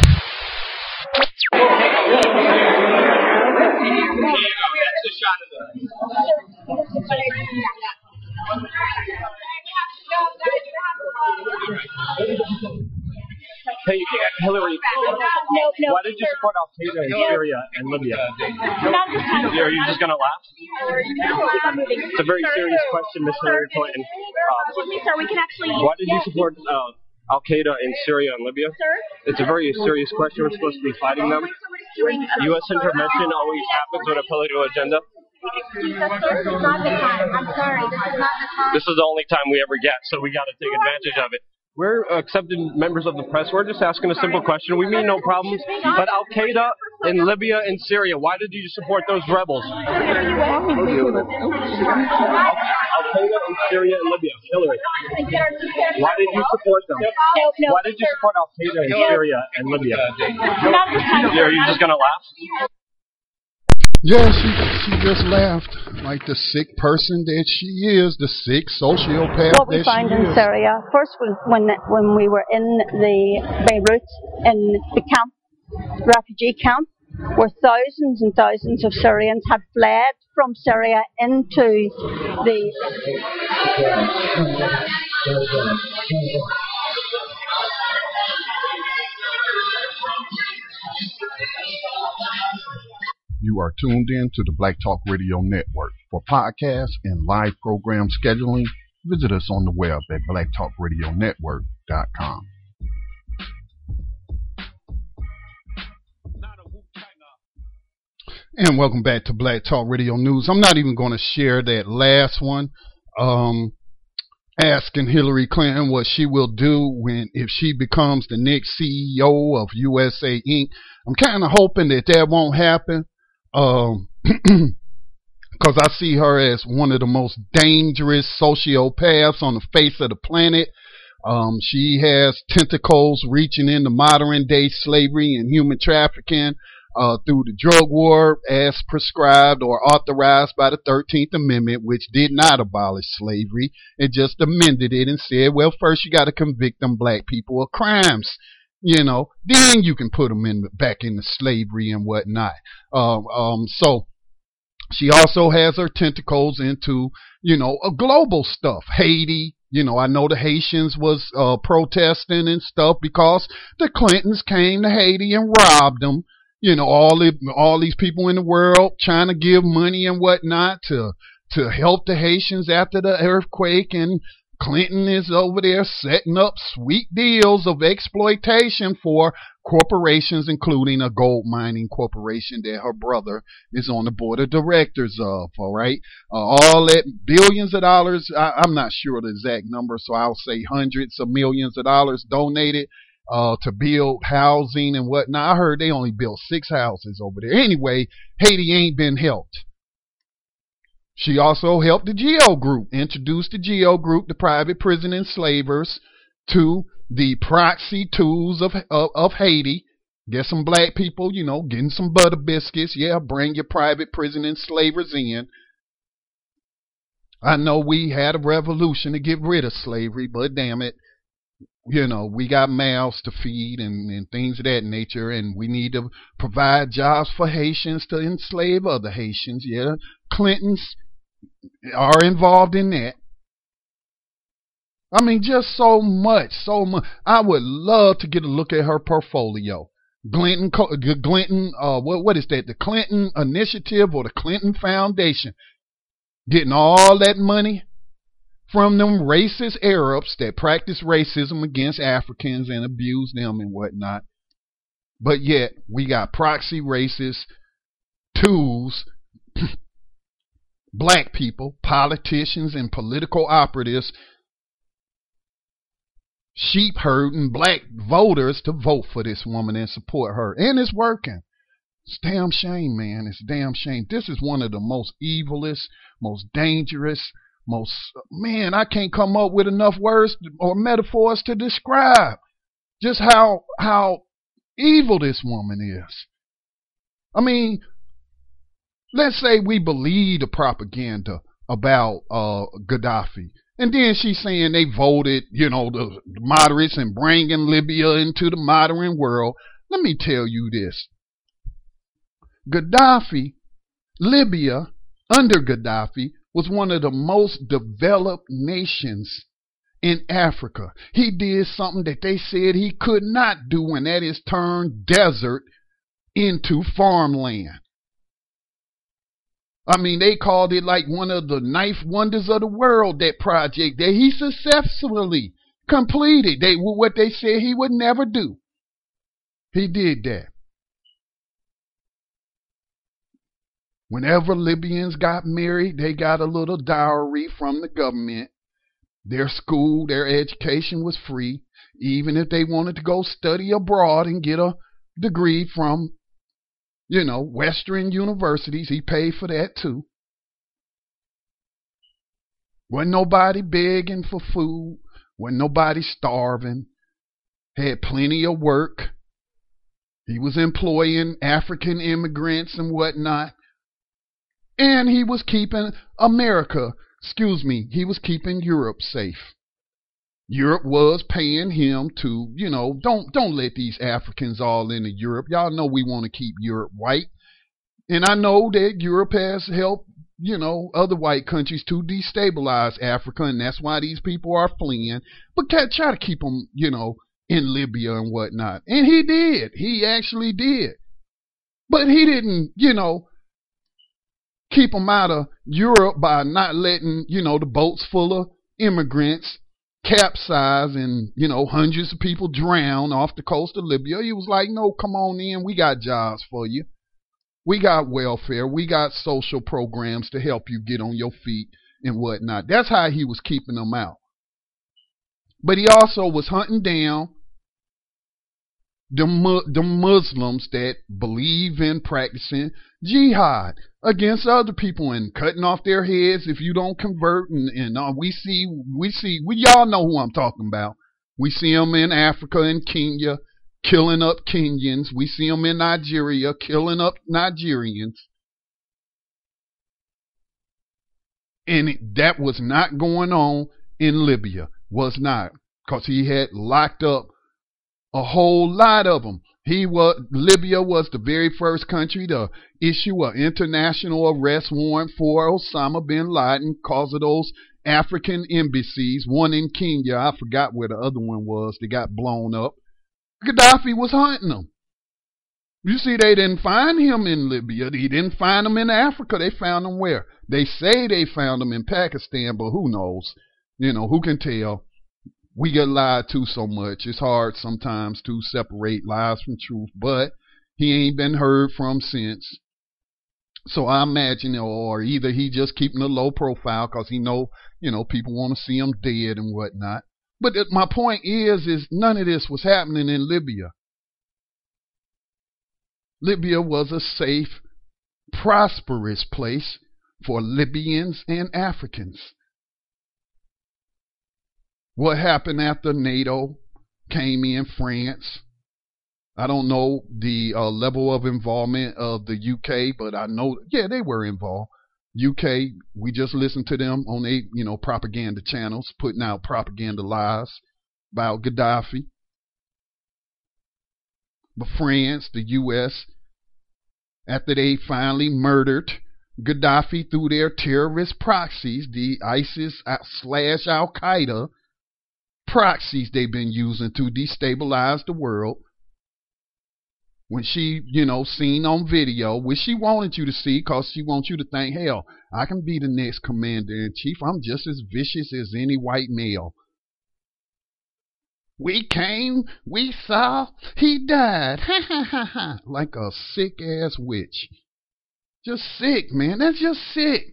Hey, Hillary, no, no, why did you support Al Qaeda in Syria and Libya? Are you just going to laugh? It's a very serious question, Miss Hillary Clinton. Um, sir, we can actually. Why did you support uh, Al Qaeda in Syria and Libya? It's a very serious question. We're supposed to be fighting them. U S intervention always happens with a political agenda. This is not the time. I'm sorry. This is not the time. This is the only time we ever get, so we got to take advantage of it. We're accepting members of the press. We're just asking a simple question. We mean no problems. But Al Qaeda in Libya and Syria, why did you support those rebels? Al Qaeda in Syria and Libya. Hillary, why did you support them? Why did you support Al Qaeda in Syria and Libya? Are you just going to laugh? Yeah, she she just laughed like the sick person that she is, the sick sociopath what we that found she in is. Syria, first was when when we were in the Beirut, in the camp, refugee camp, where thousands and thousands of Syrians had fled from Syria into the You are tuned in to the Black Talk Radio Network. For podcasts and live program scheduling, visit us on the web at black talk radio network dot com. And welcome back to Black Talk Radio News. I'm not even going to share that last one, um, asking Hillary Clinton what she will do when if she becomes the next C E O of U S A Incorporated. I'm kind of hoping that that won't happen. Um, because I see her as one of the most dangerous sociopaths on the face of the planet. Um, she has tentacles reaching into modern day slavery and human trafficking uh, through the drug war as prescribed or authorized by the thirteenth Amendment, which did not abolish slavery. It just amended it and said, well, first you got to convict them black people of crimes. You know, then you can put them in back into slavery and whatnot. Um, um, so she also has her tentacles into, you know, a global stuff. Haiti, you know, I know the Haitians was uh, protesting and stuff because the Clintons came to Haiti and robbed them. You know, all the, all these people in the world trying to give money and whatnot to to help the Haitians after the earthquake, and Clinton is over there setting up sweet deals of exploitation for corporations, including a gold mining corporation that her brother is on the board of directors of. All right. Uh, all that billions of dollars. I, I'm not sure the exact number, so I'll say hundreds of millions of dollars donated uh, to build housing and whatnot. I heard they only built six houses over there. Anyway, Haiti ain't been helped. She also helped the GEO Group, introduced the GEO Group, the private prison enslavers, to the proxy tools of, of of Haiti. Get some black people, you know, getting some butter biscuits. Yeah, bring your private prison enslavers in. I know we had a revolution to get rid of slavery, but damn it, you know, we got mouths to feed and, and things of that nature, and we need to provide jobs for Haitians to enslave other Haitians. Yeah, Clintons are involved in that. I mean, just so much, so much. I would love to get a look at her portfolio. Clinton, Clinton, uh, what, what is that? The Clinton Initiative or the Clinton Foundation, getting all that money from them racist Arabs that practice racism against Africans and abuse them and whatnot. But yet we got proxy racist tools, black people, politicians and political operatives, sheep herding black voters to vote for this woman and support her. And it's working. It's damn shame, man. It's damn shame. This is one of the most evilest, most dangerous, most, man, I can't come up with enough words or metaphors to describe just how how evil this woman is. I mean, let's say we believe the propaganda about uh, Gaddafi. And then she's saying they voted, you know, the moderates and bringing Libya into the modern world. Let me tell you this. Gaddafi, Libya, under Gaddafi, was one of the most developed nations in Africa. He did something that they said he could not do, and that is turn desert into farmland. I mean, they called it like one of the ninth wonders of the world, that project that he successfully completed. They what they said he would never do. He did that. Whenever Libyans got married, they got a little dowry from the government. Their school, their education was free. Even if they wanted to go study abroad and get a degree from, you know, Western universities, he paid for that too. Wasn't nobody begging for food. Wasn't nobody starving. Had plenty of work. He was employing African immigrants and whatnot. And he was keeping America, excuse me, he was keeping Europe safe. Europe was paying him to, you know, don't don't let these Africans all into Europe. Y'all know we want to keep Europe white. And I know that Europe has helped, you know, other white countries to destabilize Africa, and that's why these people are fleeing. But try to keep them, you know, in Libya and whatnot. And he did. He actually did. But he didn't, you know, keep them out of Europe by not letting, you know, the boats full of immigrants capsize and, you know, hundreds of people drown off the coast of Libya. He was like, no, come on in. We got jobs for you. We got welfare. We got social programs to help you get on your feet and whatnot. That's how he was keeping them out. But he also was hunting down the, the Muslims that believe in practicing jihad against other people and cutting off their heads if you don't convert. And, and uh, we see, we see, we y'all know who I'm talking about. We see them in Africa and Kenya killing up Kenyans. We see them in Nigeria killing up Nigerians. And it, that was not going on in Libya. Was not. Because he had locked up a whole lot of them. He was, Libya was the very first country to issue an international arrest warrant for Osama bin Laden because of those African embassies. One in Kenya, I forgot where the other one was, they got blown up. Gaddafi was hunting them. You see, they didn't find him in Libya. He didn't find him in Africa. They found him where? They say they found him in Pakistan, but who knows? You know, who can tell? We get lied to so much. It's hard sometimes to separate lies from truth, but he ain't been heard from since. So I imagine, or either he just keeping a low profile because he know, you know, people want to see him dead and whatnot. But my point is, is none of this was happening in Libya. Libya was a safe, prosperous place for Libyans and Africans. What happened after NATO came in, France? I don't know the uh, level of involvement of the U K, but I know, yeah, they were involved. U K, we just listened to them on a, you know, propaganda channels, putting out propaganda lies about Gaddafi. But France, the U S, after they finally murdered Gaddafi through their terrorist proxies, the ISIS slash Al-Qaeda proxies they've been using to destabilize the world, When she, you know, seen on video, which she wanted you to see because she wants you to think, hell, I can be the next commander-in-chief. I'm just as vicious as any white male. We came, we saw, he died. Ha ha ha ha. Like a sick-ass witch. Just sick, man. That's just sick.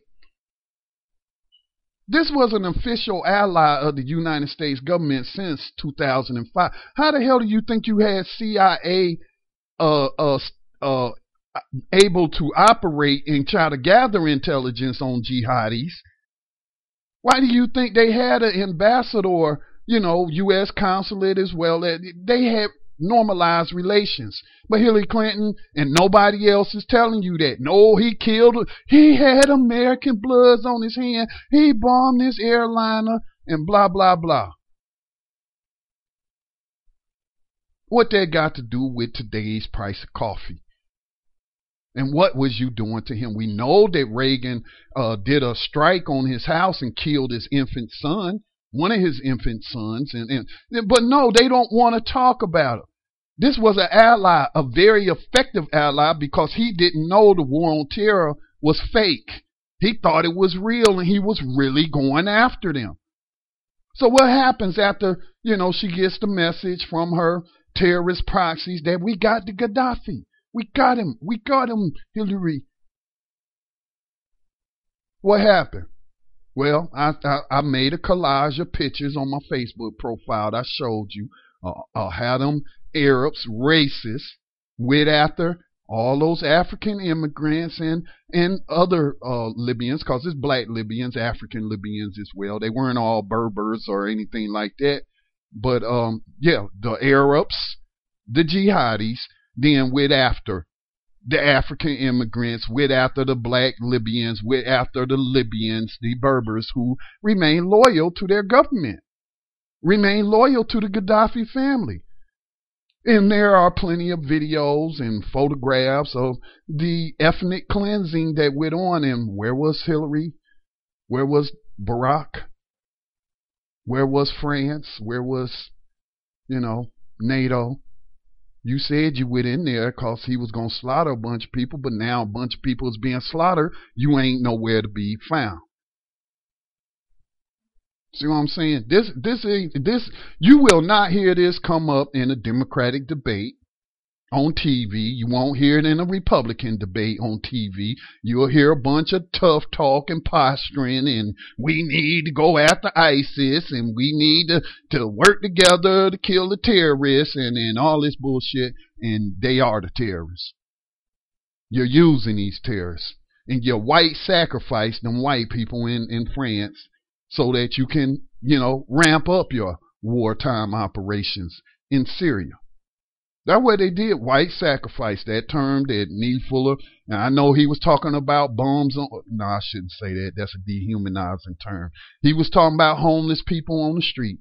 This was an official ally of the United States government since two thousand five. How the hell do you think you had C I A uh, uh, uh, able to operate and try to gather intelligence on jihadis? Why do you think they had an ambassador, you know, U S consulate as well? They had normalized relations. But Hillary Clinton and nobody else is telling you that. No, he killed, he had American bloods on his hand. He bombed this airliner and blah, blah, blah. What that got to do with today's price of coffee? And what was you doing to him? We know that Reagan uh, did a strike on his house and killed his infant son, one of his infant sons. And, and but no, they don't want to talk about it. This was an ally, a very effective ally, because he didn't know the war on terror was fake. He thought it was real, and he was really going after them. So what happens after, you know, she gets the message from her terrorist proxies that we got the Gaddafi? We got him. We got him, Hillary. What happened? Well, I, I, I made a collage of pictures on my Facebook profile that I showed you. Uh, I had them Arabs, racists, went after all those African immigrants and, and other uh, Libyans, because it's black Libyans, African Libyans as well. They weren't all Berbers or anything like that. But, um, yeah, the Arabs, the jihadis, then went after the African immigrants, went after the black Libyans, went after the Libyans, the Berbers, who remain loyal to their government, remain loyal to the Gaddafi family. And there are plenty of videos and photographs of the ethnic cleansing that went on. And where was Hillary? Where was Barack? Where was France? Where was, you know, NATO? You said you went in there because he was going to slaughter a bunch of people, but now a bunch of people is being slaughtered. You ain't nowhere to be found. See what I'm saying? This, this, this, you will not hear this come up in a Democratic debate on T V. You won't hear it in a Republican debate on T V. You'll hear a bunch of tough talk and posturing, and we need to go after ISIS, and we need to, to work together to kill the terrorists, and, and all this bullshit. And they are the terrorists. You're using these terrorists, and you're white sacrifice them white people in, in France, so that you can, you know, ramp up your wartime operations in Syria. That's what they did. White sacrifice, that term that Neil Fuller, and I know he was talking about bombs on, no, I shouldn't say that. That's a dehumanizing term. He was talking about homeless people on the street,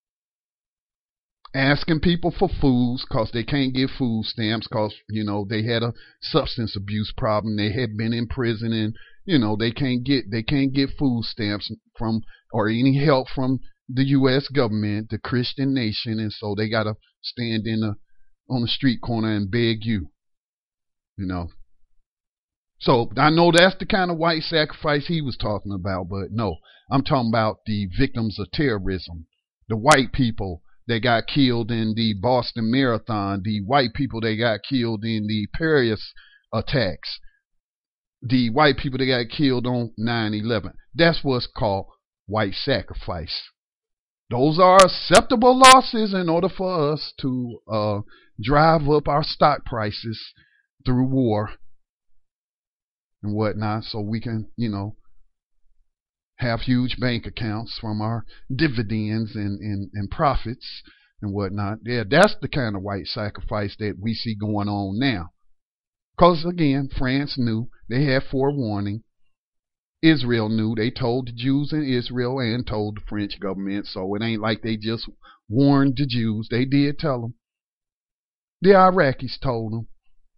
asking people for foods because they can't get food stamps because, you know, they had a substance abuse problem. They had been in prison, and, you know, they can't get, they can't get food stamps from, or any help from the U S government, the Christian nation, and so they got to stand in the, on the street corner and beg you, you know. So I know that's the kind of white sacrifice he was talking about, but no, I'm talking about the victims of terrorism, the white people that got killed in the Boston Marathon, the white people that got killed in the Paris attacks, the white people that got killed on nine eleven. That's what's called white sacrifice. Those are acceptable losses in order for us to uh, drive up our stock prices through war and whatnot, so we can, you know, have huge bank accounts from our dividends and, and, and profits and whatnot. Yeah, that's the kind of white sacrifice that we see going on now. Because, again, France knew. They had forewarning. Israel knew. They told the Jews in Israel and told the French government. So it ain't like they just warned the Jews. They did tell them. The Iraqis told them.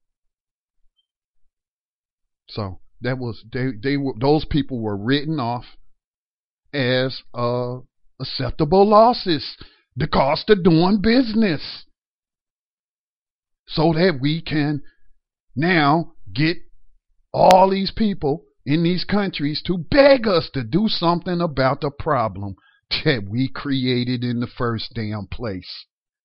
So that was they. They were those people were written off as uh, acceptable losses. The cost of doing business. so that we can now get all these people in these countries to beg us to do something about the problem that we created in the first damn place.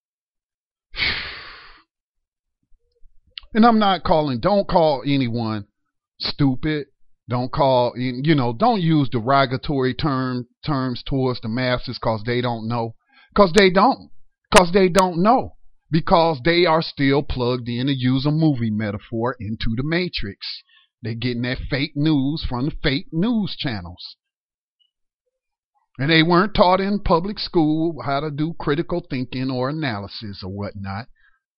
And I'm not calling, don't call anyone stupid. Don't call, you know, don't use derogatory term, terms towards the masses because they don't know. Because they don't. Because they don't know. Because they are still plugged in, to use a movie metaphor, into the matrix. They're getting that fake news from the fake news channels. And they weren't taught in public school how to do critical thinking or analysis or whatnot.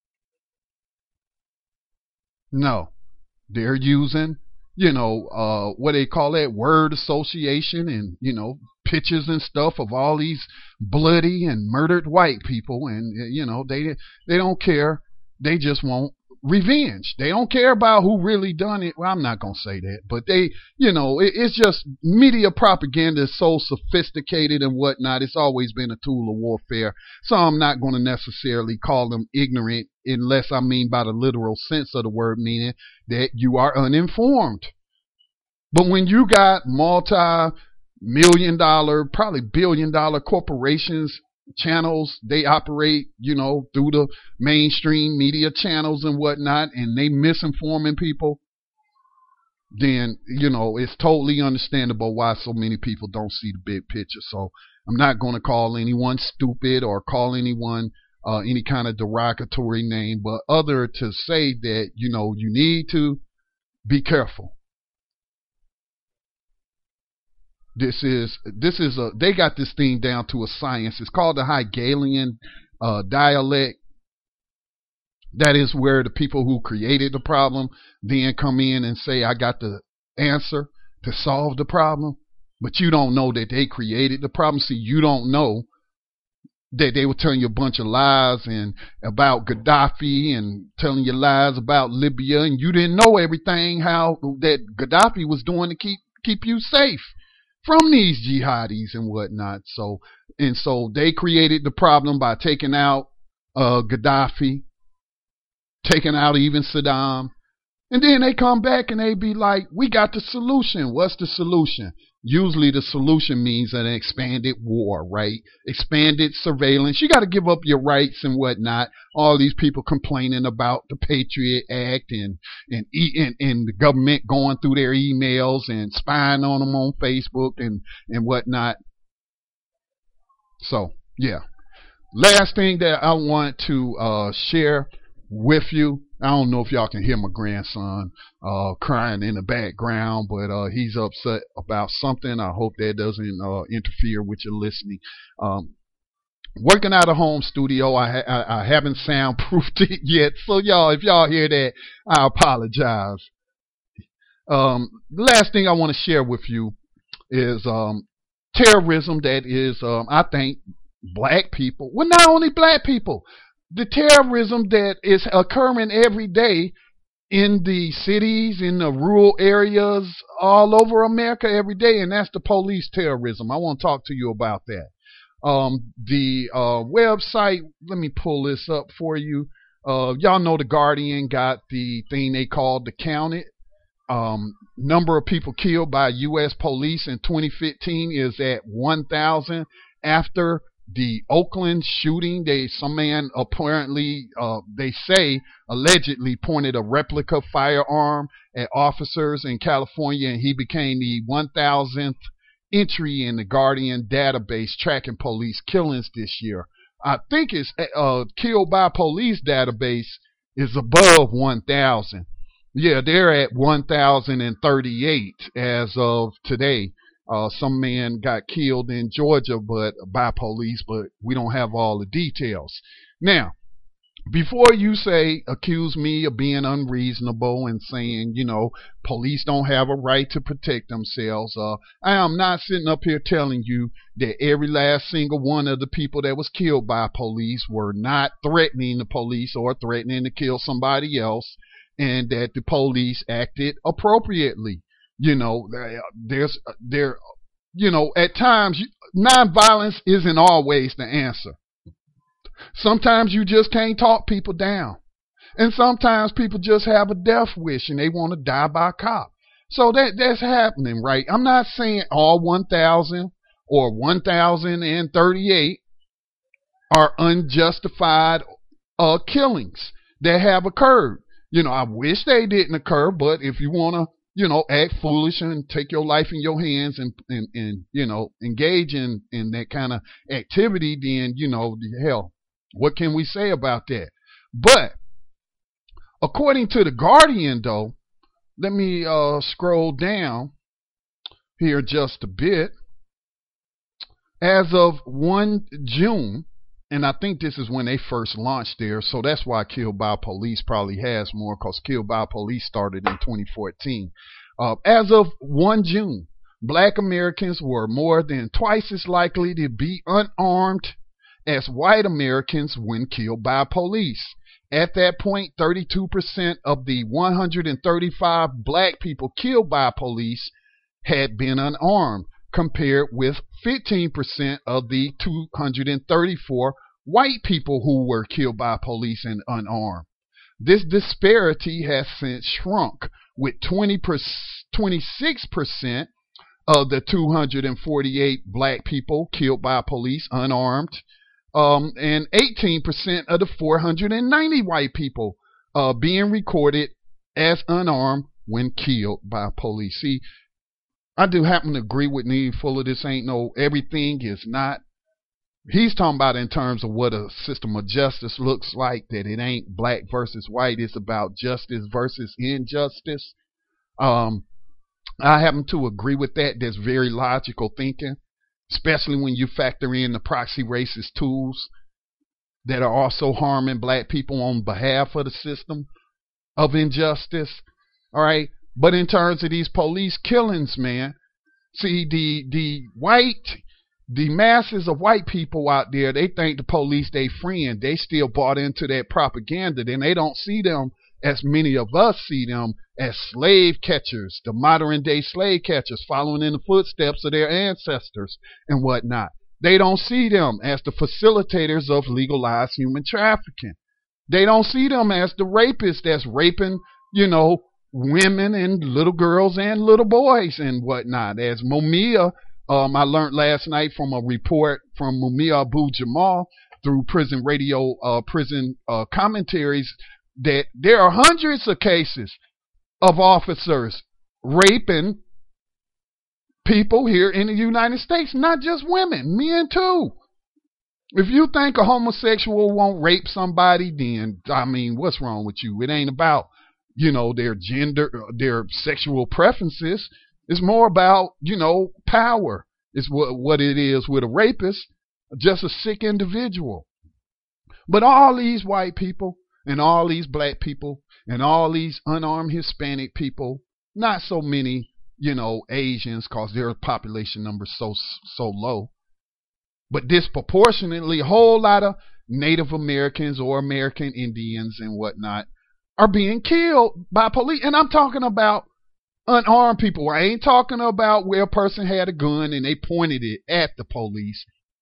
No. They're using, you know, uh, what they call that, word association, and, you know, pictures and stuff of all these bloody and murdered white people. And, you know, they they don't care. They just want revenge. They don't care about who really done it. Well, I'm not going to say that, but they, you know, it, it's just media propaganda is so sophisticated and whatnot. It's always been a tool of warfare. So I'm not going to necessarily call them ignorant, unless I mean by the literal sense of the word, meaning that you are uninformed. But when you got multi-million dollar, probably billion dollar corporations, channels, they operate, you know, through the mainstream media channels and whatnot, and they misinforming people, then, you know, it's totally understandable why so many people don't see the big picture. So I'm not going to call anyone stupid or call anyone uh, any kind of derogatory name, but other to say that, you know, you need to be careful. This is, this is a, they got this thing down to a science. It's called the Hegelian uh, dialect. That is where the people who created the problem then come in and say, I got the answer to solve the problem. But you don't know that they created the problem. See, you don't know that they were telling you a bunch of lies and about Gaddafi and telling you lies about Libya. And you didn't know everything how that Gaddafi was doing to keep keep you safe from these jihadis and whatnot. So, and so they created the problem by taking out uh, Gaddafi, taking out even Saddam. And then they come back and they be like, we got the solution. What's the solution? Usually the solution means an expanded war, right? Expanded surveillance. You got to give up your rights and whatnot. All these people complaining about the Patriot Act and and, and, and the government going through their emails and spying on them on Facebook and, and whatnot. So, yeah. Last thing that I want to uh, share with you. I don't know if y'all can hear my grandson uh, crying in the background, but uh, he's upset about something. I hope that doesn't uh, interfere with your listening. Um, working out of home studio, I, ha- I, I haven't soundproofed it yet, so y'all, if y'all hear that, I apologize. Um, the last thing I want to share with you is um, terrorism that is, um, I think, black people. Well, not only black people. The terrorism that is occurring every day in the cities, in the rural areas, all over America every day, and that's the police terrorism. I want to talk to you about that. Um, the uh, website, let me pull this up for you. Uh, y'all know the Guardian got the thing they called the Counted. Um, number of people killed by U S police in twenty fifteen is at one thousand. After the Oakland shooting, they some man apparently, uh, they say, allegedly pointed a replica firearm at officers in California, and he became the one thousandth entry in the Guardian database tracking police killings this year. I think it's uh, killed by police database is above one thousand. Yeah, they're at one thousand thirty-eight as of today. Uh, some man got killed in Georgia, but by police, but we don't have all the details. Now, before you say, accuse me of being unreasonable and saying, you know, police don't have a right to protect themselves, uh, I am not sitting up here telling you that every last single one of the people that was killed by police were not threatening the police or threatening to kill somebody else, and that the police acted appropriately. You know, there's, there, you know, at times, nonviolence isn't always the answer. Sometimes you just can't talk people down. And sometimes people just have a death wish and they want to die by cop. So that that's happening, right? I'm not saying all one thousand or one thousand thirty-eight are unjustified uh, killings that have occurred. You know, I wish they didn't occur, but if you want to, you know, act foolish and take your life in your hands and, and, and you know, engage in, in that kind of activity, then, you know, hell, what can we say about that? But according to The Guardian, though, let me uh, scroll down here just a bit. As of first of June, and I think this is when they first launched there, so that's why Killed by Police probably has more, because Killed by Police started in twenty fourteen. Uh, as of first of June, black Americans were more than twice as likely to be unarmed as white Americans when killed by police. At that point, thirty-two percent of the one hundred thirty-five black people killed by police had been unarmed, compared with fifteen percent of the two hundred thirty-four white people who were killed by police and unarmed. This disparity has since shrunk, with twenty-six percent of the two hundred forty-eight black people killed by police unarmed, um, and eighteen percent of the four hundred ninety white people uh, being recorded as unarmed when killed by police. See, I do happen to agree with Neve Fuller. This ain't no everything is not. He's talking about in terms of what a system of justice looks like, that it ain't black versus white. It's about justice versus injustice. Um, I happen to agree with that. That's very logical thinking, especially when you factor in the proxy racist tools that are also harming black people on behalf of the system of injustice. All right. But in terms of these police killings, man, see, the the white, the masses of white people out there, they think the police they friend. They still bought into that propaganda. Then they don't see them as many of us see them, as slave catchers, the modern day slave catchers following in the footsteps of their ancestors and whatnot. They don't see them as the facilitators of legalized human trafficking. They don't see them as the rapists that's raping, you know, women and little girls and little boys and whatnot. As Mumia, um, I learned last night from a report from Mumia Abu Jamal through prison radio, uh, prison uh, commentaries, that there are hundreds of cases of officers raping people here in the United States, not just women, men too. If you think a homosexual won't rape somebody, then, I mean, what's wrong with you? It ain't about, you know, their gender, their sexual preferences. It's more about, you know, power. It's what, what it is with a rapist, just a sick individual. But all these white people and all these black people and all these unarmed Hispanic people, not so many, you know, Asians, because their population numbers so so low, but disproportionately a whole lot of Native Americans or American Indians and whatnot are being killed by police. And I'm talking about unarmed people. I ain't talking about where a person had a gun and they pointed it at the police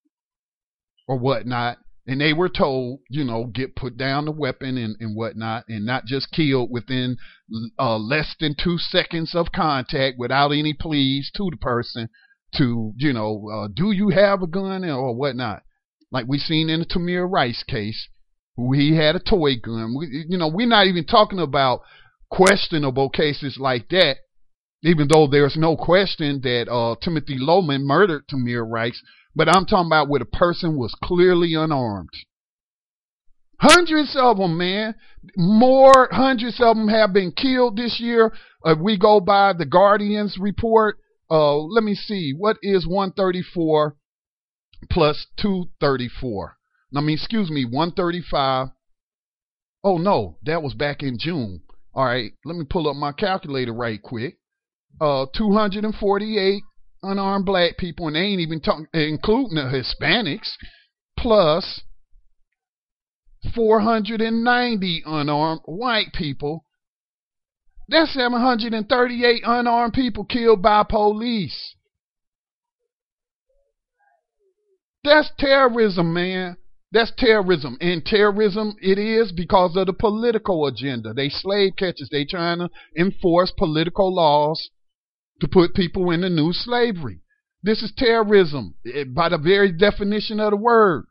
or whatnot, and they were told, you know, get put down the weapon and, and whatnot, and not just killed within uh, less than two seconds of contact without any pleas to the person to, you know, uh, do you have a gun or whatnot. Like we seen in the Tamir Rice case, who he had a toy gun. We, you know, we're not even talking about questionable cases like that, even though there's no question that uh, Timothy Loman murdered Tamir Rice. But I'm talking about where the person was clearly unarmed. Hundreds of them, man. More hundreds of them have been killed this year. If we go by the Guardian's report, uh, let me see. What is one thirty-four plus two thirty-four? I mean, excuse me, one thirty-five. Oh, no, that was back in June. All right, let me pull up my calculator right quick. Uh, two hundred forty-eight unarmed black people, and they ain't even talking, including the Hispanics, plus four hundred ninety unarmed white people. That's seven hundred thirty-eight unarmed people killed by police. That's terrorism, man. That's terrorism. And terrorism it is because of the political agenda. They slave catchers. They trying to enforce political laws to put people into new slavery. This is terrorism by the very definition of the word.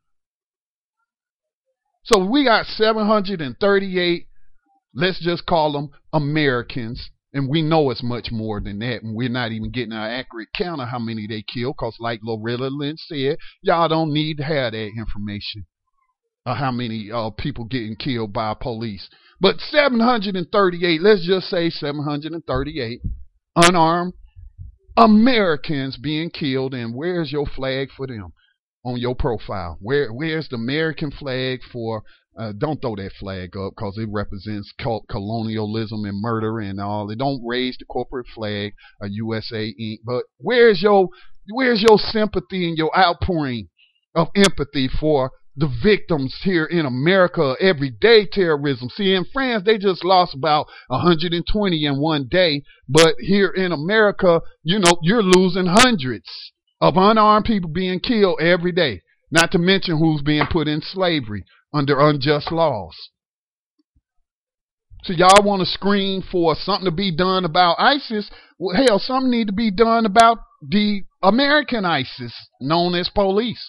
So we got seven hundred thirty-eight, let's just call them Americans, and we know it's much more than that, and we're not even getting an accurate count of how many they killed, because like Loretta Lynch said, y'all don't need to have that information of how many uh, people getting killed by police. But seven hundred thirty-eight, let's just say seven hundred thirty-eight unarmed Americans being killed, and where's your flag for them on your profile? Where Where's the American flag for, uh, don't throw that flag up because it represents colonialism and murder and all. They don't raise the corporate flag of U S A Incorporated. But where's your, where's your sympathy and your outpouring of empathy for the victims here in America, everyday terrorism? See, in France, they just lost about one hundred twenty in one day. But here in America, you know, you're losing hundreds of unarmed people being killed every day. Not to mention who's being put in slavery under unjust laws. So y'all want to scream for something to be done about ISIS? Well, hell, something need to be done about the American ISIS, known as police.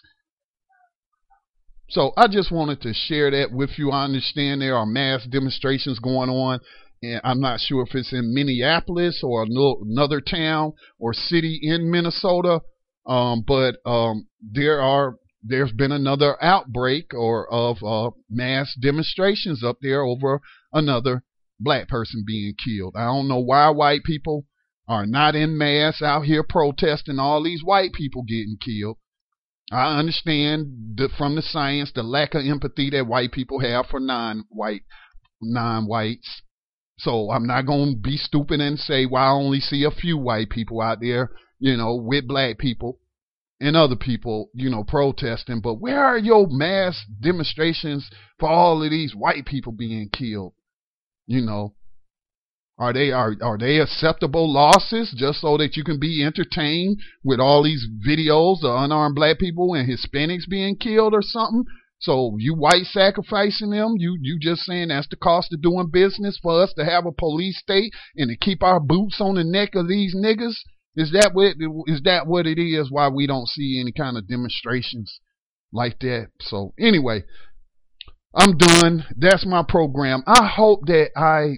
So I just wanted to share that with you. I understand there are mass demonstrations going on, and I'm not sure if it's in Minneapolis or another town or city in Minnesota, um, but um, there are there's been another outbreak or of uh, mass demonstrations up there over another black person being killed. I don't know why white people are not in mass out here protesting all these white people getting killed. I understand the, from the science the lack of empathy that white people have for non-white, non-whites. So I'm not going to be stupid and say, well, I only see a few white people out there, you know, with black people and other people, you know, protesting. But where are your mass demonstrations for all of these white people being killed? You know, are they are are they acceptable losses just so that you can be entertained with all these videos of unarmed black people and Hispanics being killed or something? So you white sacrificing them? You you just saying that's the cost of doing business for us to have a police state and to keep our boots on the neck of these niggas? Is that what is that what it is? Why we don't see any kind of demonstrations like that? So anyway, I'm done. That's my program. I hope that I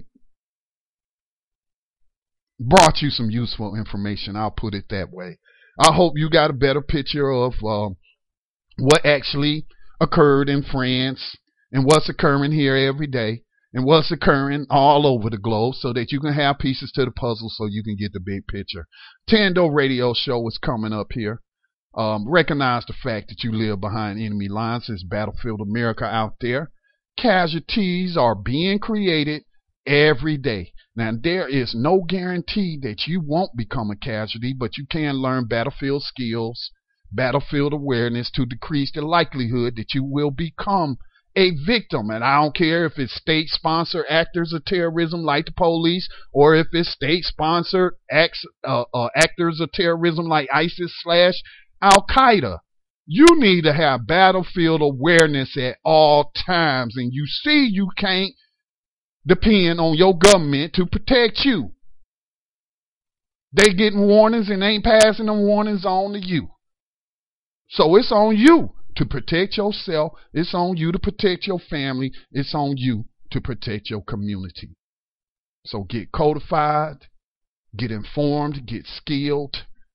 brought you some useful information. I'll put it that way. I hope you got a better picture of uh, what actually occurred in France and what's occurring here every day and what's occurring all over the globe, so that you can have pieces to the puzzle so you can get the big picture. Tando Radio Show is coming up here. Um, recognize the fact that you live behind enemy lines. There's Battlefield America out there. Casualties are being created every day. Now, there is no guarantee that you won't become a casualty, but you can learn battlefield skills, battlefield awareness to decrease the likelihood that you will become a victim. And I don't care if it's state-sponsored actors of terrorism like the police, or if it's state-sponsored acts, uh, uh, actors of terrorism like ISIS slash Al-Qaeda. You need to have battlefield awareness at all times. And you see you can't depend on your government to protect you. They getting warnings and ain't passing them warnings on to you. So it's on you to protect yourself. It's on you to protect your family. It's on you to protect your community. So get codified, get informed, get skilled,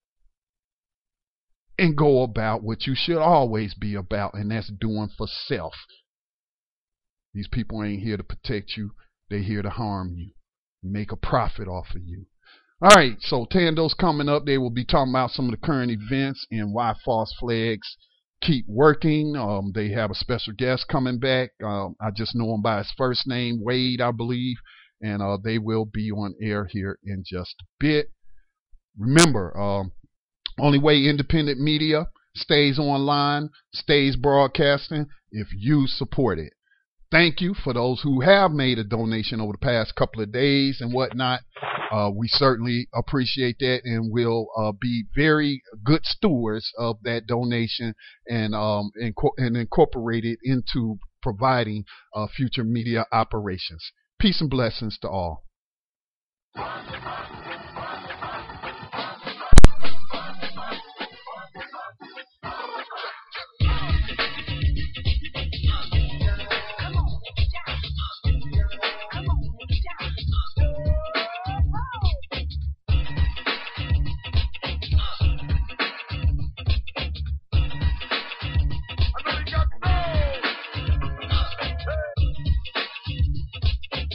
and go about what you should always be about, and that's doing for self. These people ain't here to protect you. They're here to harm you, make a profit off of you. All right, so Tando's coming up. They will be talking about some of the current events and why false flags keep working. Um, they have a special guest coming back. Um, I just know him by his first name, Wade, I believe. And uh, they will be on air here in just a bit. Remember, um, only way independent media stays online, stays broadcasting, if you support it. thank you for those who have made a donation over the past couple of days and whatnot. Uh, we certainly appreciate that, and will uh, be very good stewards of that donation and um, inco- and incorporate it into providing uh, future media operations. Peace and blessings to all.